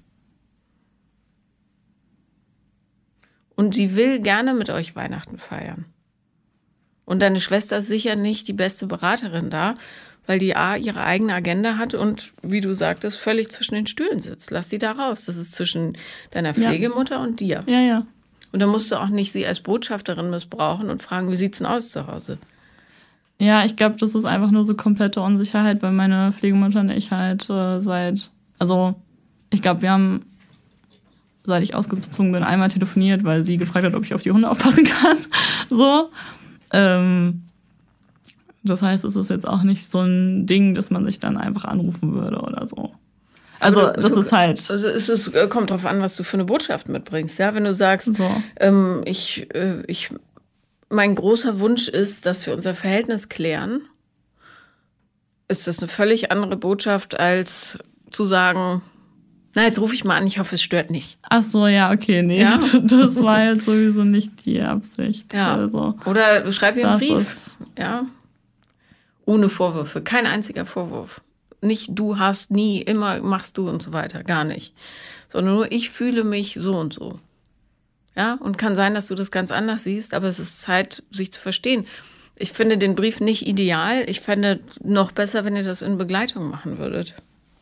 Speaker 1: Und sie will gerne mit euch Weihnachten feiern. Und deine Schwester ist sicher nicht die beste Beraterin da, weil die A, ihre eigene Agenda hat und, wie du sagtest, völlig zwischen den Stühlen sitzt. Lass sie da raus. Das ist zwischen deiner Pflegemutter ja. und dir.
Speaker 2: Ja, ja.
Speaker 1: Und dann musst du auch nicht sie als Botschafterin missbrauchen und fragen, wie sieht's denn aus zu Hause?
Speaker 2: Ja, ich glaube, das ist einfach nur so komplette Unsicherheit, weil meine Pflegemutter und ich halt äh, seit, also ich glaube, wir haben seit ich ausgezogen bin, einmal telefoniert, weil sie gefragt hat, ob ich auf die Hunde aufpassen kann. So. Ähm, das heißt, es ist jetzt auch nicht so ein Ding, dass man sich dann einfach anrufen würde oder so. Also
Speaker 1: du,
Speaker 2: das
Speaker 1: du,
Speaker 2: ist halt...
Speaker 1: Also es ist, kommt drauf an, was du für eine Botschaft mitbringst. Ja, wenn du sagst,
Speaker 2: so.
Speaker 1: ähm, ich, äh, ich, mein großer Wunsch ist, dass wir unser Verhältnis klären, ist das eine völlig andere Botschaft, als zu sagen, na, jetzt rufe ich mal an, ich hoffe, es stört nicht.
Speaker 2: Ach so, ja, okay, nee,
Speaker 1: ja?
Speaker 2: das war jetzt sowieso nicht die Absicht.
Speaker 1: Ja.
Speaker 2: Also,
Speaker 1: oder schreib ihr einen
Speaker 2: das
Speaker 1: Brief.
Speaker 2: ist-
Speaker 1: Ja. Ohne Vorwürfe, kein einziger Vorwurf. Nicht du hast, nie, immer machst du und so weiter, gar nicht. Sondern nur ich fühle mich so und so. Ja, und kann sein, dass du das ganz anders siehst, aber es ist Zeit, sich zu verstehen. Ich finde den Brief nicht ideal. Ich fände noch besser, wenn ihr das in Begleitung machen würdet.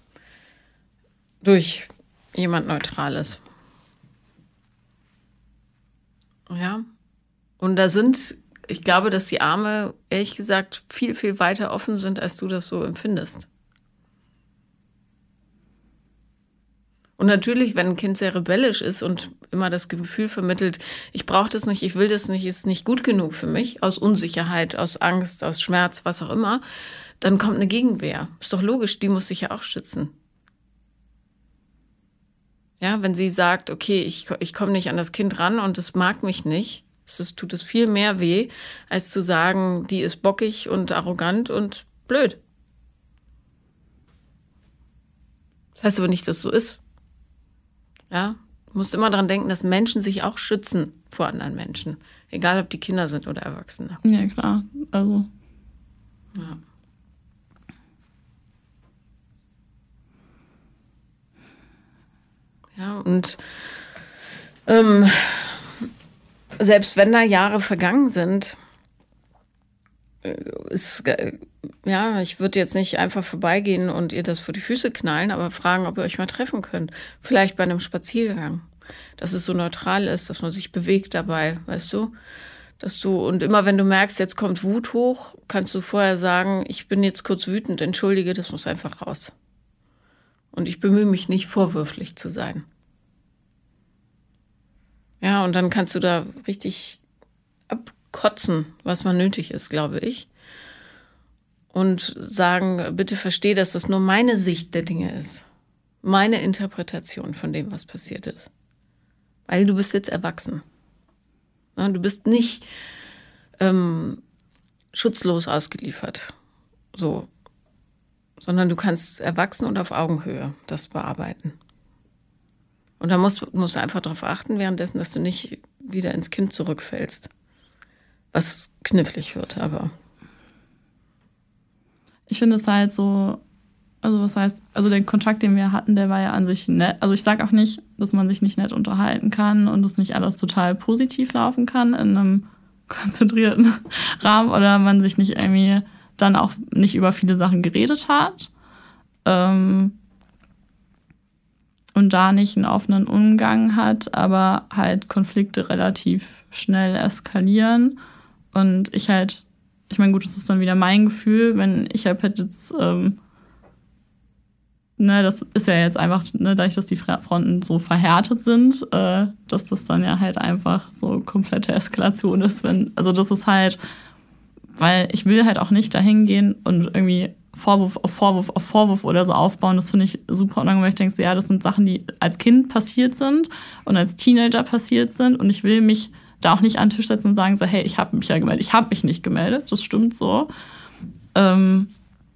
Speaker 1: Durch jemand Neutrales. Ja. Und da sind, ich glaube, dass die Arme, ehrlich gesagt, viel, viel weiter offen sind, als du das so empfindest. Und natürlich, wenn ein Kind sehr rebellisch ist und immer das Gefühl vermittelt, ich brauche das nicht, ich will das nicht, ist nicht gut genug für mich, aus Unsicherheit, aus Angst, aus Schmerz, was auch immer, dann kommt eine Gegenwehr. Ist doch logisch, die muss sich ja auch schützen. Ja, wenn sie sagt, okay, ich, ich komme nicht an das Kind ran und es mag mich nicht, es tut es viel mehr weh, als zu sagen, die ist bockig und arrogant und blöd. Das heißt aber nicht, dass es so ist. Ja, du musst immer daran denken, dass Menschen sich auch schützen vor anderen Menschen. Egal, ob die Kinder sind oder Erwachsene.
Speaker 2: Ja, klar. Also.
Speaker 1: Ja. Ja, und ähm, selbst wenn da Jahre vergangen sind, ist, ja, ich würde jetzt nicht einfach vorbeigehen und ihr das vor die Füße knallen, aber fragen, ob ihr euch mal treffen könnt. Vielleicht bei einem Spaziergang. Dass es so neutral ist, dass man sich bewegt dabei, weißt du? Dass du, und immer wenn du merkst, jetzt kommt Wut hoch, kannst du vorher sagen, ich bin jetzt kurz wütend, entschuldige, das muss einfach raus. Und ich bemühe mich nicht, vorwürflich zu sein. Ja, und dann kannst du da richtig abkotzen, was mal nötig ist, glaube ich. Und sagen, bitte versteh, dass das nur meine Sicht der Dinge ist. Meine Interpretation von dem, was passiert ist. Weil du bist jetzt erwachsen. Ja, du bist nicht ähm, schutzlos ausgeliefert. So. Sondern du kannst erwachsen und auf Augenhöhe das bearbeiten. Und da musst, musst du einfach darauf achten, währenddessen, dass du nicht wieder ins Kind zurückfällst. Was knifflig wird, aber...
Speaker 2: Ich finde es halt so, also was heißt, also der Kontakt, den wir hatten, der war ja an sich nett. Also ich sage auch nicht, dass man sich nicht nett unterhalten kann und dass nicht alles total positiv laufen kann in einem konzentrierten Rahmen oder man sich nicht irgendwie dann auch nicht über viele Sachen geredet hat. Ähm, und da nicht einen offenen Umgang hat, aber halt Konflikte relativ schnell eskalieren. Und ich halt, ich meine, gut, das ist dann wieder mein Gefühl, wenn ich halt jetzt, ähm, ne, das ist ja jetzt einfach, ne, dadurch, dass die Fronten so verhärtet sind, äh, dass das dann ja halt einfach so komplette Eskalation ist, wenn, also das ist halt, weil ich will halt auch nicht dahin gehen und irgendwie Vorwurf auf Vorwurf auf Vorwurf oder so aufbauen. Das finde ich super unangenehm, weil ich denke, ja, das sind Sachen, die als Kind passiert sind und als Teenager passiert sind und ich will mich da auch nicht an den Tisch setzen und sagen so, hey, ich habe mich ja gemeldet. Ich habe mich nicht gemeldet, das stimmt so. Ähm,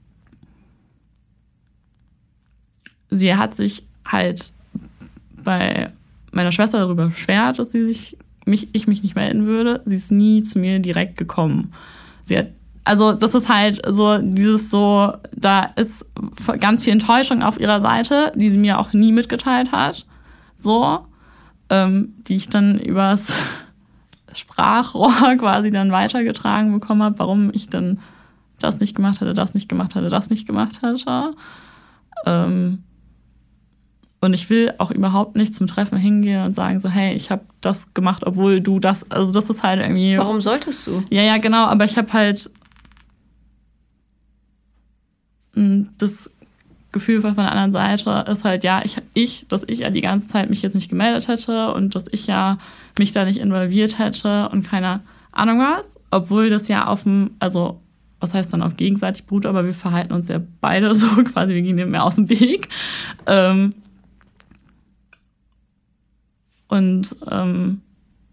Speaker 2: sie hat sich halt bei meiner Schwester darüber beschwert, dass sie sich, mich, ich mich nicht melden würde. Sie ist nie zu mir direkt gekommen. Sie hat, also das ist halt so dieses so, da ist ganz viel Enttäuschung auf ihrer Seite, die sie mir auch nie mitgeteilt hat. So, ähm, die ich dann übers Sprachrohr quasi dann weitergetragen bekommen habe, warum ich dann das nicht gemacht hatte, das nicht gemacht hatte, das nicht gemacht hatte. Ähm, und ich will auch überhaupt nicht zum Treffen hingehen und sagen so, hey, ich habe das gemacht, obwohl du das, also das ist halt irgendwie...
Speaker 1: Warum solltest du?
Speaker 2: Ja, ja, genau, aber ich habe halt das Gefühl von der anderen Seite ist halt, ja, ich, ich, dass ich ja die ganze Zeit mich jetzt nicht gemeldet hätte und dass ich ja mich da nicht involviert hätte und keine Ahnung was, obwohl das ja auf dem, also was heißt dann auf gegenseitig beruht, aber wir verhalten uns ja beide so quasi, wir gehen dem mehr aus dem Weg. Ähm und ähm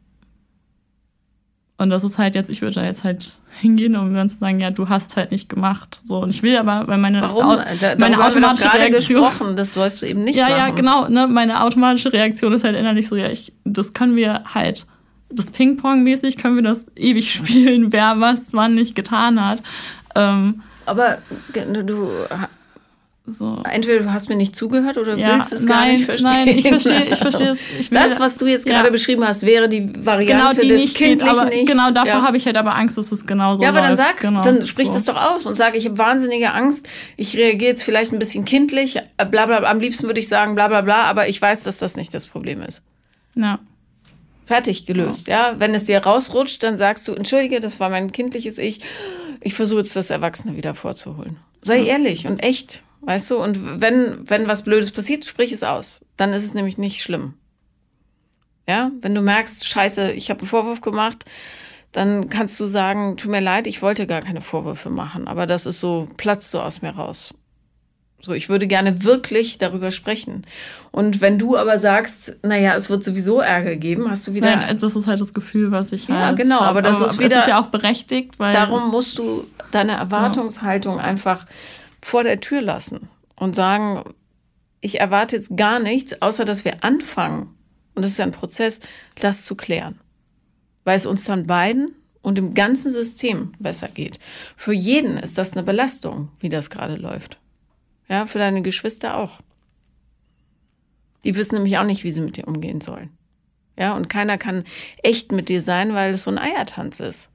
Speaker 2: Und das ist halt jetzt, ich würde da jetzt halt hingehen, um dann zu sagen, ja, du hast halt nicht gemacht. So, und ich will aber, weil meine,
Speaker 1: Warum? Da,
Speaker 2: meine automatische
Speaker 1: gerade
Speaker 2: Reaktion,
Speaker 1: gesprochen, das sollst du eben nicht
Speaker 2: ja,
Speaker 1: machen.
Speaker 2: Ja, ja, genau, ne, meine automatische Reaktion ist halt innerlich so, ja, ich, das können wir halt, das Ping-Pong-mäßig können wir das ewig spielen, wer was wann nicht getan hat. Ähm,
Speaker 1: aber du,
Speaker 2: so.
Speaker 1: Entweder du hast mir nicht zugehört oder
Speaker 2: ja,
Speaker 1: willst es
Speaker 2: nein,
Speaker 1: gar nicht verstehen.
Speaker 2: Nein, ich verstehe, ich verstehe es. Ich will,
Speaker 1: das, was du jetzt
Speaker 2: ja.
Speaker 1: gerade beschrieben hast, wäre die Variante
Speaker 2: genau, die
Speaker 1: des
Speaker 2: nicht geht,
Speaker 1: kindlichen
Speaker 2: aber
Speaker 1: Nichts.
Speaker 2: Genau, dafür
Speaker 1: ja.
Speaker 2: habe ich halt aber Angst, dass es genauso
Speaker 1: Ja, aber dann
Speaker 2: läuft.
Speaker 1: sag,
Speaker 2: genau,
Speaker 1: dann sprich
Speaker 2: so.
Speaker 1: das doch aus und sag, ich habe wahnsinnige Angst, ich reagiere jetzt vielleicht ein bisschen kindlich, bla bla, am liebsten würde ich sagen bla bla bla, aber ich weiß, dass das nicht das Problem ist.
Speaker 2: Ja.
Speaker 1: Fertig, gelöst, ja. ja. Wenn es dir rausrutscht, dann sagst du, entschuldige, das war mein kindliches Ich, ich versuche jetzt das Erwachsene wieder vorzuholen. Sei ja. ehrlich und echt. Weißt du, und wenn, wenn was Blödes passiert, sprich es aus. Dann ist es nämlich nicht schlimm. Ja, wenn du merkst, scheiße, ich habe einen Vorwurf gemacht, dann kannst du sagen, tut mir leid, ich wollte gar keine Vorwürfe machen, aber das ist so, platzt so aus mir raus. So, ich würde gerne wirklich darüber sprechen. Und wenn du aber sagst, naja, es wird sowieso Ärger geben, hast du wieder...
Speaker 2: Nein, das ist halt das Gefühl, was ich halt...
Speaker 1: Ja, genau, aber das
Speaker 2: aber,
Speaker 1: ist
Speaker 2: aber
Speaker 1: wieder...
Speaker 2: Das ist ja auch berechtigt, weil...
Speaker 1: Darum musst du deine Erwartungshaltung so. einfach vor der Tür lassen und sagen, ich erwarte jetzt gar nichts, außer dass wir anfangen, und das ist ja ein Prozess, das zu klären. Weil es uns dann beiden und dem ganzen System besser geht. Für jeden ist das eine Belastung, wie das gerade läuft. Ja, für deine Geschwister auch. Die wissen nämlich auch nicht, wie sie mit dir umgehen sollen. Ja, und keiner kann echt mit dir sein, weil es so ein Eiertanz ist.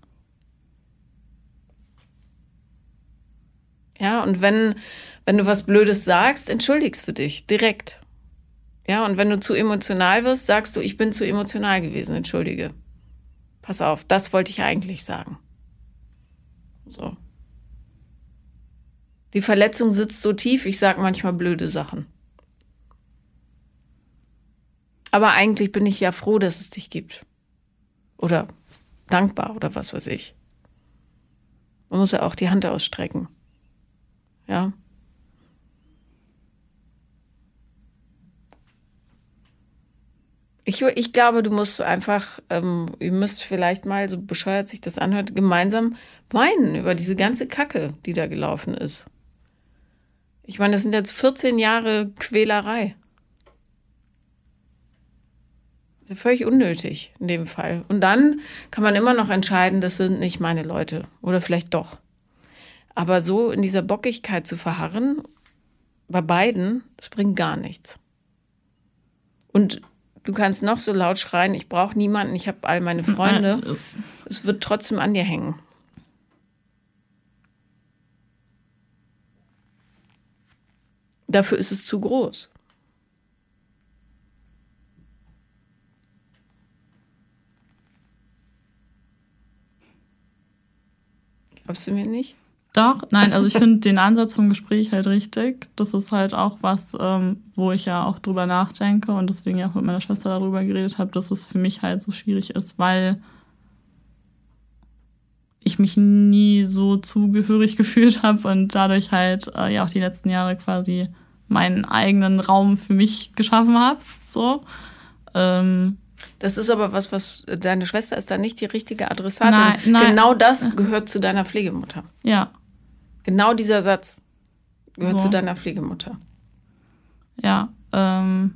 Speaker 1: Ja, und wenn, wenn du was Blödes sagst, entschuldigst du dich direkt. Ja, und wenn du zu emotional wirst, sagst du, ich bin zu emotional gewesen, entschuldige. Pass auf, das wollte ich eigentlich sagen. So. Die Verletzung sitzt so tief, ich sage manchmal blöde Sachen. Aber eigentlich bin ich ja froh, dass es dich gibt. Oder dankbar oder was weiß ich. Man muss ja auch die Hand ausstrecken. Ja. Ich, ich glaube, du musst einfach, ähm, ihr müsst vielleicht mal, so bescheuert sich das anhört, gemeinsam weinen über diese ganze Kacke, die da gelaufen ist. Ich meine, das sind jetzt vierzehn Jahre Quälerei. Das ist völlig unnötig in dem Fall. Und dann kann man immer noch entscheiden, das sind nicht meine Leute. Oder vielleicht doch. Aber so in dieser Bockigkeit zu verharren, bei beiden, das bringt gar nichts. Und du kannst noch so laut schreien, ich brauche niemanden, ich habe all meine Freunde. Es wird trotzdem an dir hängen. Dafür ist es zu groß. Glaubst du mir nicht?
Speaker 2: Doch, nein, also ich finde den Ansatz vom Gespräch halt richtig. Das ist halt auch was, ähm, wo ich ja auch drüber nachdenke und deswegen ja auch mit meiner Schwester darüber geredet habe, dass es für mich halt so schwierig ist, weil ich mich nie so zugehörig gefühlt habe und dadurch halt äh, ja auch die letzten Jahre quasi meinen eigenen Raum für mich geschaffen habe. So. Ähm,
Speaker 1: Das ist aber was, was deine Schwester ist da nicht die richtige Adressatin.
Speaker 2: Nein, nein.
Speaker 1: Genau das gehört zu deiner Pflegemutter.
Speaker 2: Ja.
Speaker 1: Genau dieser Satz gehört
Speaker 2: So.
Speaker 1: zu deiner Pflegemutter.
Speaker 2: Ja. Ähm,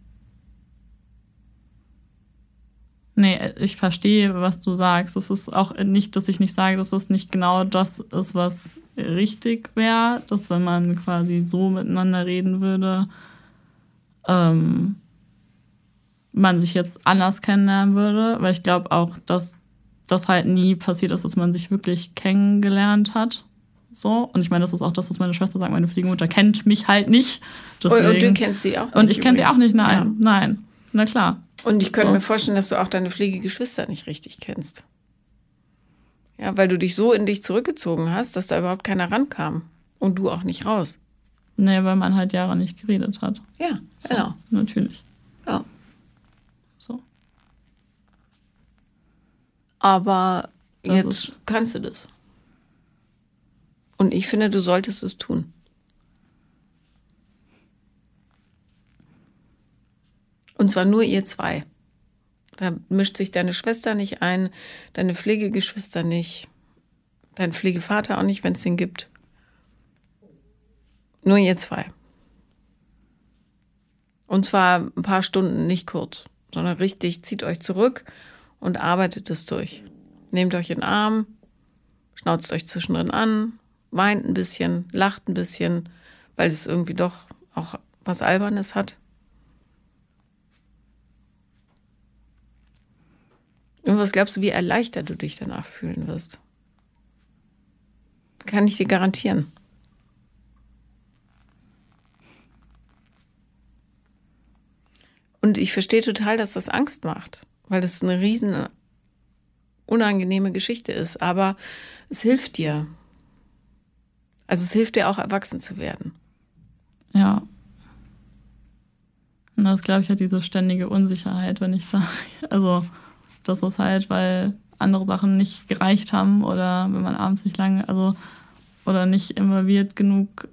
Speaker 2: nee, ich verstehe, was du sagst. Es ist auch nicht, dass ich nicht sage, dass es nicht genau das ist, was richtig wäre, dass wenn man quasi so miteinander reden würde, ähm, man sich jetzt anders kennenlernen würde, weil ich glaube auch, dass das halt nie passiert ist, dass man sich wirklich kennengelernt hat. So. Und ich meine, das ist auch das, was meine Schwester sagt, meine Pflegemutter kennt mich halt nicht. Deswegen,
Speaker 1: und du kennst sie auch nicht.
Speaker 2: Und ich kenne sie auch nicht, nein.
Speaker 1: Ja.
Speaker 2: Nein, na klar.
Speaker 1: Und ich könnte
Speaker 2: So.
Speaker 1: mir vorstellen, dass du auch deine Pflegegeschwister nicht richtig kennst. Ja, weil du dich so in dich zurückgezogen hast, dass da überhaupt keiner rankam. Und du auch nicht raus.
Speaker 2: Nee, weil man halt Jahre nicht geredet hat.
Speaker 1: Ja,
Speaker 2: so,
Speaker 1: genau.
Speaker 2: Natürlich.
Speaker 1: Ja.
Speaker 2: So.
Speaker 1: Aber
Speaker 2: Das
Speaker 1: jetzt
Speaker 2: ist-
Speaker 1: kannst du das. Und ich finde, du solltest es tun. Und zwar nur ihr zwei. Da mischt sich deine Schwester nicht ein, deine Pflegegeschwister nicht, dein Pflegevater auch nicht, wenn es den gibt. Nur ihr zwei. Und zwar ein paar Stunden, nicht kurz, sondern richtig, zieht euch zurück und arbeitet es durch. Nehmt euch in den Arm, schnauzt euch zwischendrin an, weint ein bisschen, lacht ein bisschen, weil es irgendwie doch auch was Albernes hat. Und was glaubst du, wie erleichtert du dich danach fühlen wirst? Kann ich dir garantieren. Und ich verstehe total, dass das Angst macht, weil das eine riesen unangenehme Geschichte ist. Aber es hilft dir. Also es hilft dir auch, erwachsen zu werden.
Speaker 2: Ja. Und das glaube ich halt diese ständige Unsicherheit, wenn ich da, also das ist halt, weil andere Sachen nicht gereicht haben oder wenn man abends nicht lange, also oder nicht involviert genug.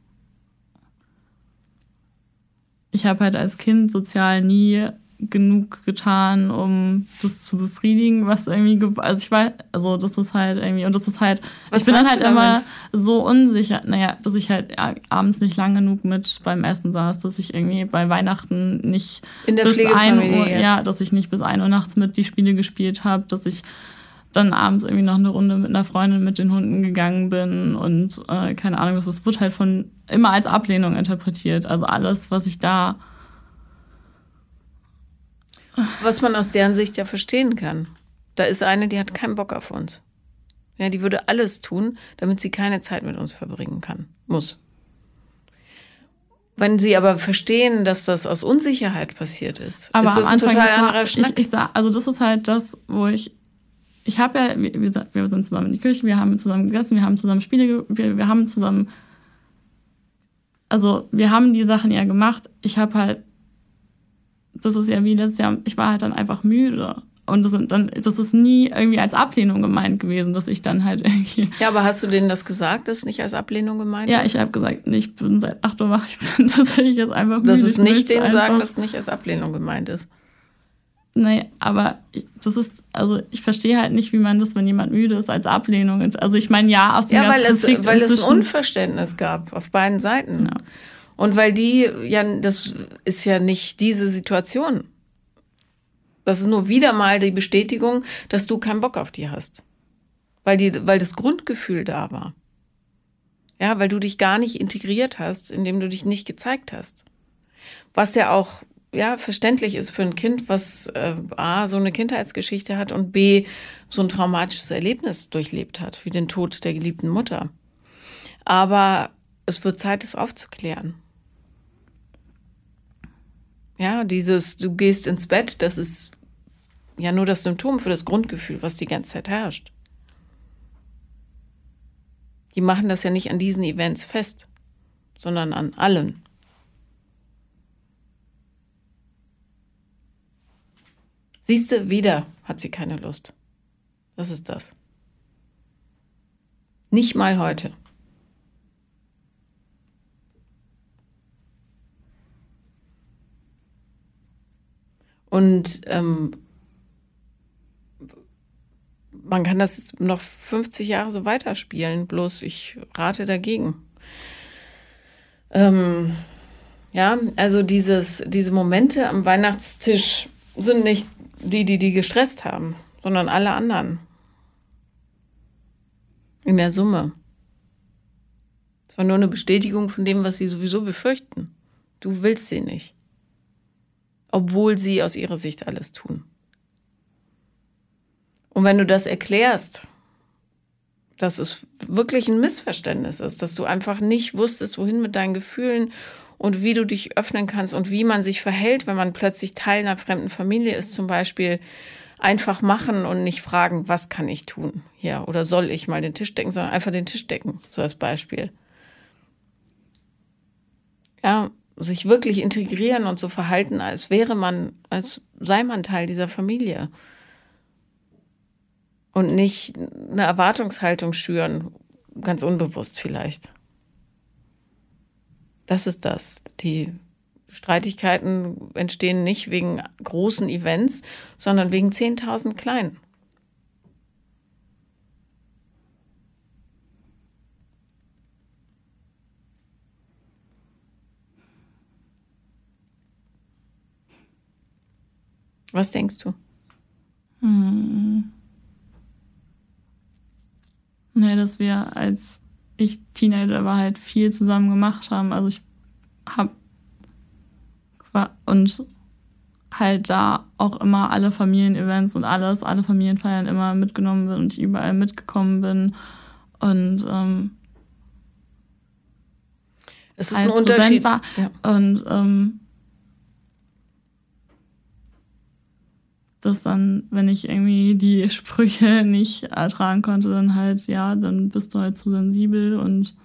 Speaker 2: Ich habe halt als Kind sozial nie genug getan, um das zu befriedigen, was irgendwie, ge- also ich weiß, also das ist halt irgendwie, und das ist halt,
Speaker 1: Was
Speaker 2: ich bin dann
Speaker 1: meinst
Speaker 2: halt
Speaker 1: du
Speaker 2: immer
Speaker 1: damit?
Speaker 2: so unsicher, naja, dass ich halt a- abends nicht lang genug mit beim Essen saß, dass ich irgendwie bei Weihnachten nicht
Speaker 1: In der
Speaker 2: bis ein
Speaker 1: Pflegefamilie
Speaker 2: Uhr,
Speaker 1: jetzt.
Speaker 2: ja, dass ich nicht bis ein Uhr nachts mit die Spiele gespielt habe, dass ich dann abends irgendwie noch eine Runde mit einer Freundin mit den Hunden gegangen bin und äh, keine Ahnung, das ist- wird halt von immer als Ablehnung interpretiert. Also alles, was ich da
Speaker 1: Was man aus deren Sicht ja verstehen kann. Da ist eine, die hat keinen Bock auf uns. Ja, die würde alles tun, damit sie keine Zeit mit uns verbringen kann. Muss. Wenn sie aber verstehen, dass das aus Unsicherheit passiert ist,
Speaker 2: Aber
Speaker 1: ist das
Speaker 2: am
Speaker 1: ein
Speaker 2: Anfang
Speaker 1: total
Speaker 2: jetzt war-
Speaker 1: anderer Schnack.
Speaker 2: Ich, ich sag, also das ist halt das, wo ich, ich habe ja, wie wie gesagt, wir sind zusammen in die Kirche, wir haben zusammen gegessen, wir haben zusammen Spiele, ge- wir, wir haben zusammen, also wir haben die Sachen ja gemacht. Ich habe halt, das ist ja wie letztes Jahr, ich war halt dann einfach müde. Und das, sind dann, das ist nie irgendwie als Ablehnung gemeint gewesen, dass ich dann halt irgendwie.
Speaker 1: Ja, aber hast du denen das gesagt, dass nicht als Ablehnung gemeint
Speaker 2: Ja,
Speaker 1: ist?
Speaker 2: ich habe gesagt, nee, ich bin seit acht Uhr wach, ich bin tatsächlich jetzt einfach müde.
Speaker 1: Das
Speaker 2: Ich
Speaker 1: ist nicht
Speaker 2: möchte
Speaker 1: denen
Speaker 2: einfach-
Speaker 1: sagen, dass es nicht als Ablehnung gemeint ist.
Speaker 2: Nee, aber ich- das ist, also ich verstehe halt nicht, wie man das, wenn jemand müde ist, als Ablehnung. Also ich meine, ja, aus dem
Speaker 1: Ja,
Speaker 2: ganzen
Speaker 1: weil es,
Speaker 2: Konflikt
Speaker 1: weil es ein
Speaker 2: inzwischen-
Speaker 1: Unverständnis gab auf beiden Seiten.
Speaker 2: Ja.
Speaker 1: Und weil die, ja, das ist ja nicht diese Situation. Das ist nur wieder mal die Bestätigung, dass du keinen Bock auf die hast. Weil, die, weil das Grundgefühl da war. Ja, weil du dich gar nicht integriert hast, indem du dich nicht gezeigt hast. Was ja auch, ja, verständlich ist für ein Kind, was äh, A, so eine Kindheitsgeschichte hat und B, so ein traumatisches Erlebnis durchlebt hat, wie den Tod der geliebten Mutter. Aber es wird Zeit, es aufzuklären. Ja, dieses, du gehst ins Bett, das ist ja nur das Symptom für das Grundgefühl, was die ganze Zeit herrscht. Die machen das ja nicht an diesen Events fest, sondern an allen. Siehst du, wieder hat sie keine Lust. Das ist das. Nicht mal heute. Und ähm, man kann das noch fünfzig Jahre so weiterspielen, bloß ich rate dagegen. Ähm, ja, also dieses, diese Momente am Weihnachtstisch sind nicht die, die die gestresst haben, sondern alle anderen. In der Summe. Es war nur eine Bestätigung von dem, was sie sowieso befürchten. Du willst sie nicht. Obwohl sie aus ihrer Sicht alles tun. Und wenn du das erklärst, dass es wirklich ein Missverständnis ist, dass du einfach nicht wusstest, wohin mit deinen Gefühlen und wie du dich öffnen kannst und wie man sich verhält, wenn man plötzlich Teil einer fremden Familie ist, zum Beispiel einfach machen und nicht fragen, was kann ich tun hier oder soll ich mal den Tisch decken, sondern einfach den Tisch decken, so als Beispiel. ja, sich wirklich integrieren und so verhalten, als wäre man, als sei man Teil dieser Familie. Und nicht eine Erwartungshaltung schüren, ganz unbewusst vielleicht. Das ist das. Die Streitigkeiten entstehen nicht wegen großen Events, sondern wegen zehntausend kleinen. Was denkst du?
Speaker 2: Hm. Nee, dass wir, als ich Teenager war, halt viel zusammen gemacht haben. Also ich hab und halt da auch immer alle Familienevents und alles, alle Familienfeiern immer mitgenommen bin und ich überall mitgekommen bin. Und ähm,
Speaker 1: es ist
Speaker 2: halt
Speaker 1: ein Unterschied.
Speaker 2: War.
Speaker 1: Ja.
Speaker 2: Und ähm, dass dann, wenn ich irgendwie die Sprüche nicht ertragen konnte, dann halt, ja, dann bist du halt zu sensibel und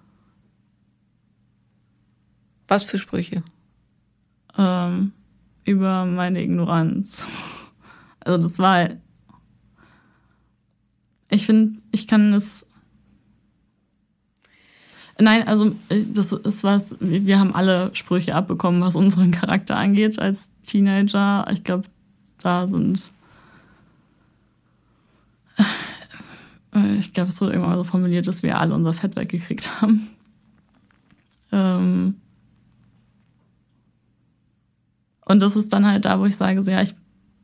Speaker 1: was für Sprüche?
Speaker 2: Ähm, über meine Ignoranz. Also das war halt, ich finde, ich kann es, nein, also das ist was, wir haben alle Sprüche abbekommen, was unseren Charakter angeht als Teenager. Ich glaube, da sind, ich glaube, es wurde irgendwann so formuliert, dass wir alle unser Fett weggekriegt haben. Ähm, Und das ist dann halt da, wo ich sage, so, ja, ich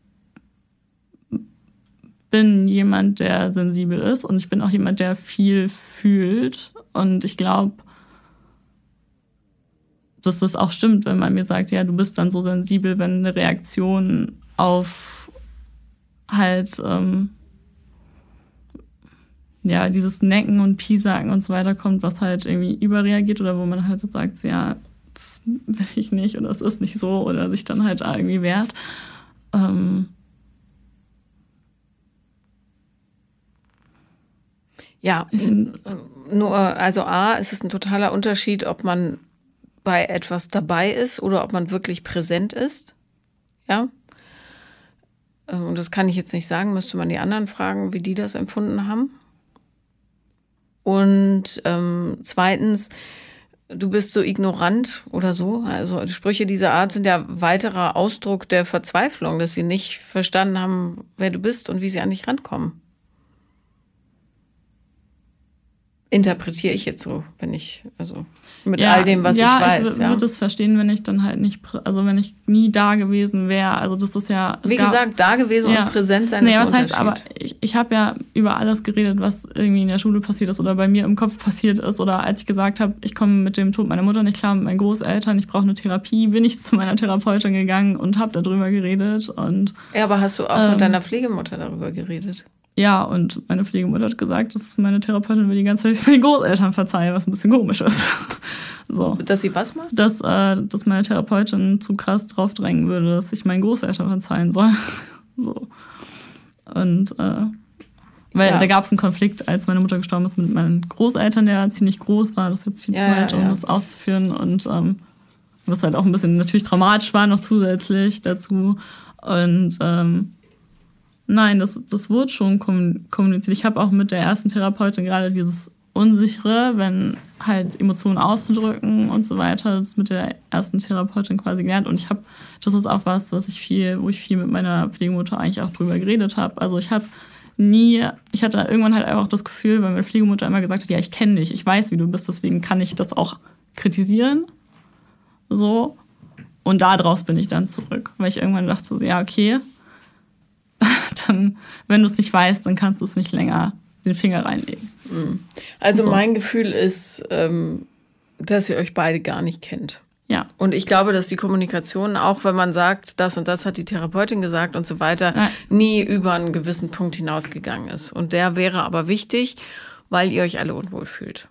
Speaker 2: bin jemand, der sensibel ist und ich bin auch jemand, der viel fühlt. Und ich glaube, dass das auch stimmt, wenn man mir sagt, ja, du bist dann so sensibel, wenn eine Reaktion auf halt ähm, ja, dieses Necken und Piesacken und so weiter kommt, was halt irgendwie überreagiert oder wo man halt so sagt, so, ja, das will ich nicht oder es ist nicht so oder sich dann halt irgendwie wehrt. Ähm
Speaker 1: ja, nur, also A, es ist ein totaler Unterschied, ob man bei etwas dabei ist oder ob man wirklich präsent ist. Ja. Und das kann ich jetzt nicht sagen, müsste man die anderen fragen, wie die das empfunden haben. Und ähm, zweitens, du bist so ignorant oder so. Also Sprüche dieser Art sind ja weiterer Ausdruck der Verzweiflung, dass sie nicht verstanden haben, wer du bist und wie sie an dich rankommen. Interpretiere ich jetzt so, wenn ich, also mit
Speaker 2: ja,
Speaker 1: all dem, was
Speaker 2: ja,
Speaker 1: ich weiß.
Speaker 2: Ich
Speaker 1: ja,
Speaker 2: würde das verstehen, wenn ich dann halt nicht, also wenn ich nie da gewesen wäre. Also das ist ja.
Speaker 1: Wie
Speaker 2: gab,
Speaker 1: gesagt, da gewesen
Speaker 2: ja,
Speaker 1: und präsent sein
Speaker 2: nee,
Speaker 1: ist ein
Speaker 2: was heißt,
Speaker 1: Unterschied.
Speaker 2: aber ich, ich habe ja über alles geredet, was irgendwie in der Schule passiert ist oder bei mir im Kopf passiert ist. Oder als ich gesagt habe, ich komme mit dem Tod meiner Mutter nicht klar, mit meinen Großeltern, ich brauche eine Therapie, bin ich zu meiner Therapeutin gegangen und habe darüber geredet. Und,
Speaker 1: ja, aber hast du auch
Speaker 2: ähm,
Speaker 1: mit deiner Pflegemutter darüber geredet?
Speaker 2: Ja, und meine Pflegemutter hat gesagt, dass meine Therapeutin mir die ganze Zeit meinen Großeltern verzeihe, was ein bisschen komisch ist. So.
Speaker 1: Dass sie was macht?
Speaker 2: Dass, äh, dass meine Therapeutin zu krass drauf drängen würde, dass ich meinen Großeltern verzeihen soll. So. Und äh, weil
Speaker 1: ja.
Speaker 2: da gab es einen Konflikt, als meine Mutter gestorben ist, mit meinen Großeltern, der ziemlich groß war. Das ist jetzt viel
Speaker 1: ja,
Speaker 2: zu weit,
Speaker 1: ja,
Speaker 2: um
Speaker 1: ja.
Speaker 2: das auszuführen. Und ähm, was halt auch ein bisschen natürlich traumatisch war, noch zusätzlich dazu. Und ähm, Nein, das, das wurde schon kommuniziert. Ich habe auch mit der ersten Therapeutin gerade dieses Unsichere, wenn halt Emotionen auszudrücken und so weiter, das mit der ersten Therapeutin quasi gelernt. Und ich habe, das ist auch was, was ich viel, wo ich viel mit meiner Pflegemutter eigentlich auch drüber geredet habe. Also ich habe nie, ich hatte irgendwann halt einfach das Gefühl, weil meine Pflegemutter immer gesagt hat, ja, ich kenne dich, ich weiß, wie du bist, deswegen kann ich das auch kritisieren. So. Und daraus bin ich dann zurück, weil ich irgendwann dachte so, ja, okay, dann, wenn du es nicht weißt, dann kannst du es nicht länger den Finger reinlegen.
Speaker 1: Also
Speaker 2: so.
Speaker 1: Mein Gefühl ist, ähm, dass ihr euch beide gar nicht kennt.
Speaker 2: Ja.
Speaker 1: Und ich glaube, dass die Kommunikation, auch wenn man sagt, das und das hat die Therapeutin gesagt und so weiter,
Speaker 2: ja.
Speaker 1: nie über einen gewissen Punkt hinausgegangen ist. Und der wäre aber wichtig, weil ihr euch alle unwohl fühlt.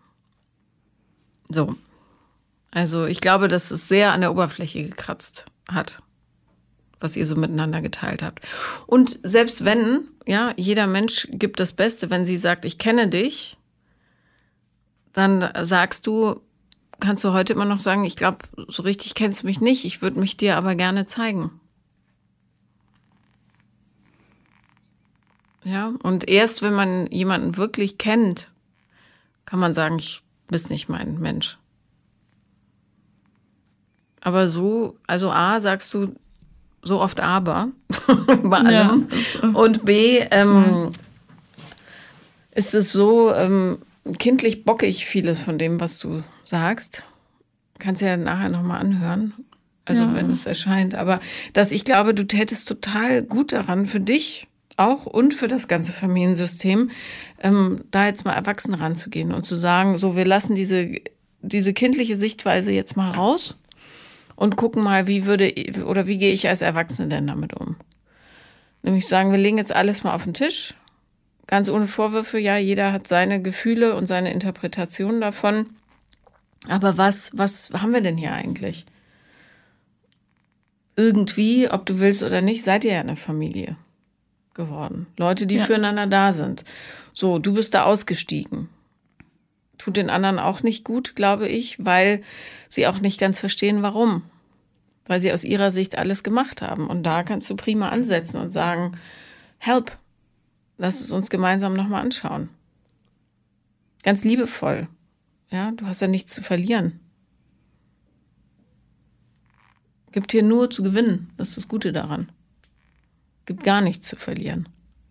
Speaker 1: So. Also ich glaube, dass es sehr an der Oberfläche gekratzt hat, was ihr so miteinander geteilt habt. Und selbst wenn, ja, jeder Mensch gibt das Beste, wenn sie sagt, ich kenne dich, dann sagst du, kannst du heute immer noch sagen, ich glaube, so richtig kennst du mich nicht, ich würde mich dir aber gerne zeigen. Ja, und erst wenn man jemanden wirklich kennt, kann man sagen, ich bist nicht mein Mensch. Aber so, also A, sagst du so oft aber bei allem. Ja, und B, ähm, ist es so ähm, kindlich bockig vieles von dem, was du sagst. Kannst ja nachher nochmal anhören, also ja. wenn es erscheint. Aber dass ich glaube, du tätest total gut daran, für dich auch und für das ganze Familiensystem, ähm, da jetzt mal erwachsen ranzugehen und zu sagen, so, wir lassen diese, diese kindliche Sichtweise jetzt mal raus und gucken mal, wie würde oder wie gehe ich als Erwachsene denn damit um? Nämlich sagen, wir legen jetzt alles mal auf den Tisch, ganz ohne Vorwürfe. Ja, jeder hat seine Gefühle und seine Interpretation davon. Aber was, was haben wir denn hier eigentlich? Irgendwie, ob du willst oder nicht, seid ihr ja eine Familie geworden. Leute, die ja. füreinander da sind. So, du bist da ausgestiegen. Tut den anderen auch nicht gut, glaube ich, weil sie auch nicht ganz verstehen, warum. Weil sie aus ihrer Sicht alles gemacht haben. Und da kannst du prima ansetzen und sagen, help, lass es uns gemeinsam nochmal anschauen. Ganz liebevoll. Ja, du hast ja nichts zu verlieren. Gibt hier nur zu gewinnen. Das ist das Gute daran. Gibt gar nichts zu verlieren.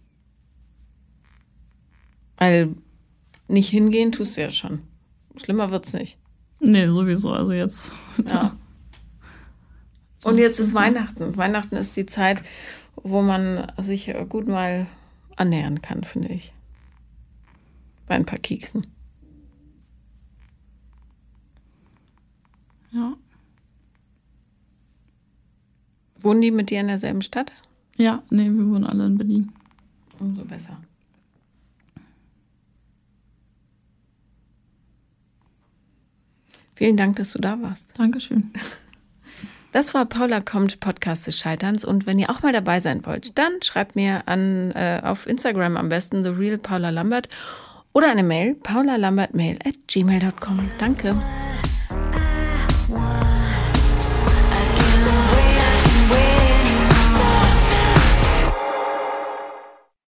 Speaker 1: Weil nicht hingehen tust du ja schon. Schlimmer wird's nicht.
Speaker 2: Nee, sowieso. Also jetzt.
Speaker 1: Ja. Und jetzt ist Weihnachten. Weihnachten ist die Zeit, wo man sich gut mal annähern kann, finde ich. Bei ein paar Keksen.
Speaker 2: Ja.
Speaker 1: Wohnen die mit dir in derselben Stadt?
Speaker 2: Ja, nee, wir wohnen alle in Berlin.
Speaker 1: Umso besser. Vielen Dank, dass du da warst.
Speaker 2: Dankeschön.
Speaker 1: Das war Paula kommt, Podcast des Scheiterns. Und wenn ihr auch mal dabei sein wollt, dann schreibt mir an äh, auf Instagram am besten The Real Paula Lambert oder eine Mail, paulalambertmail at gmail dot com. Danke.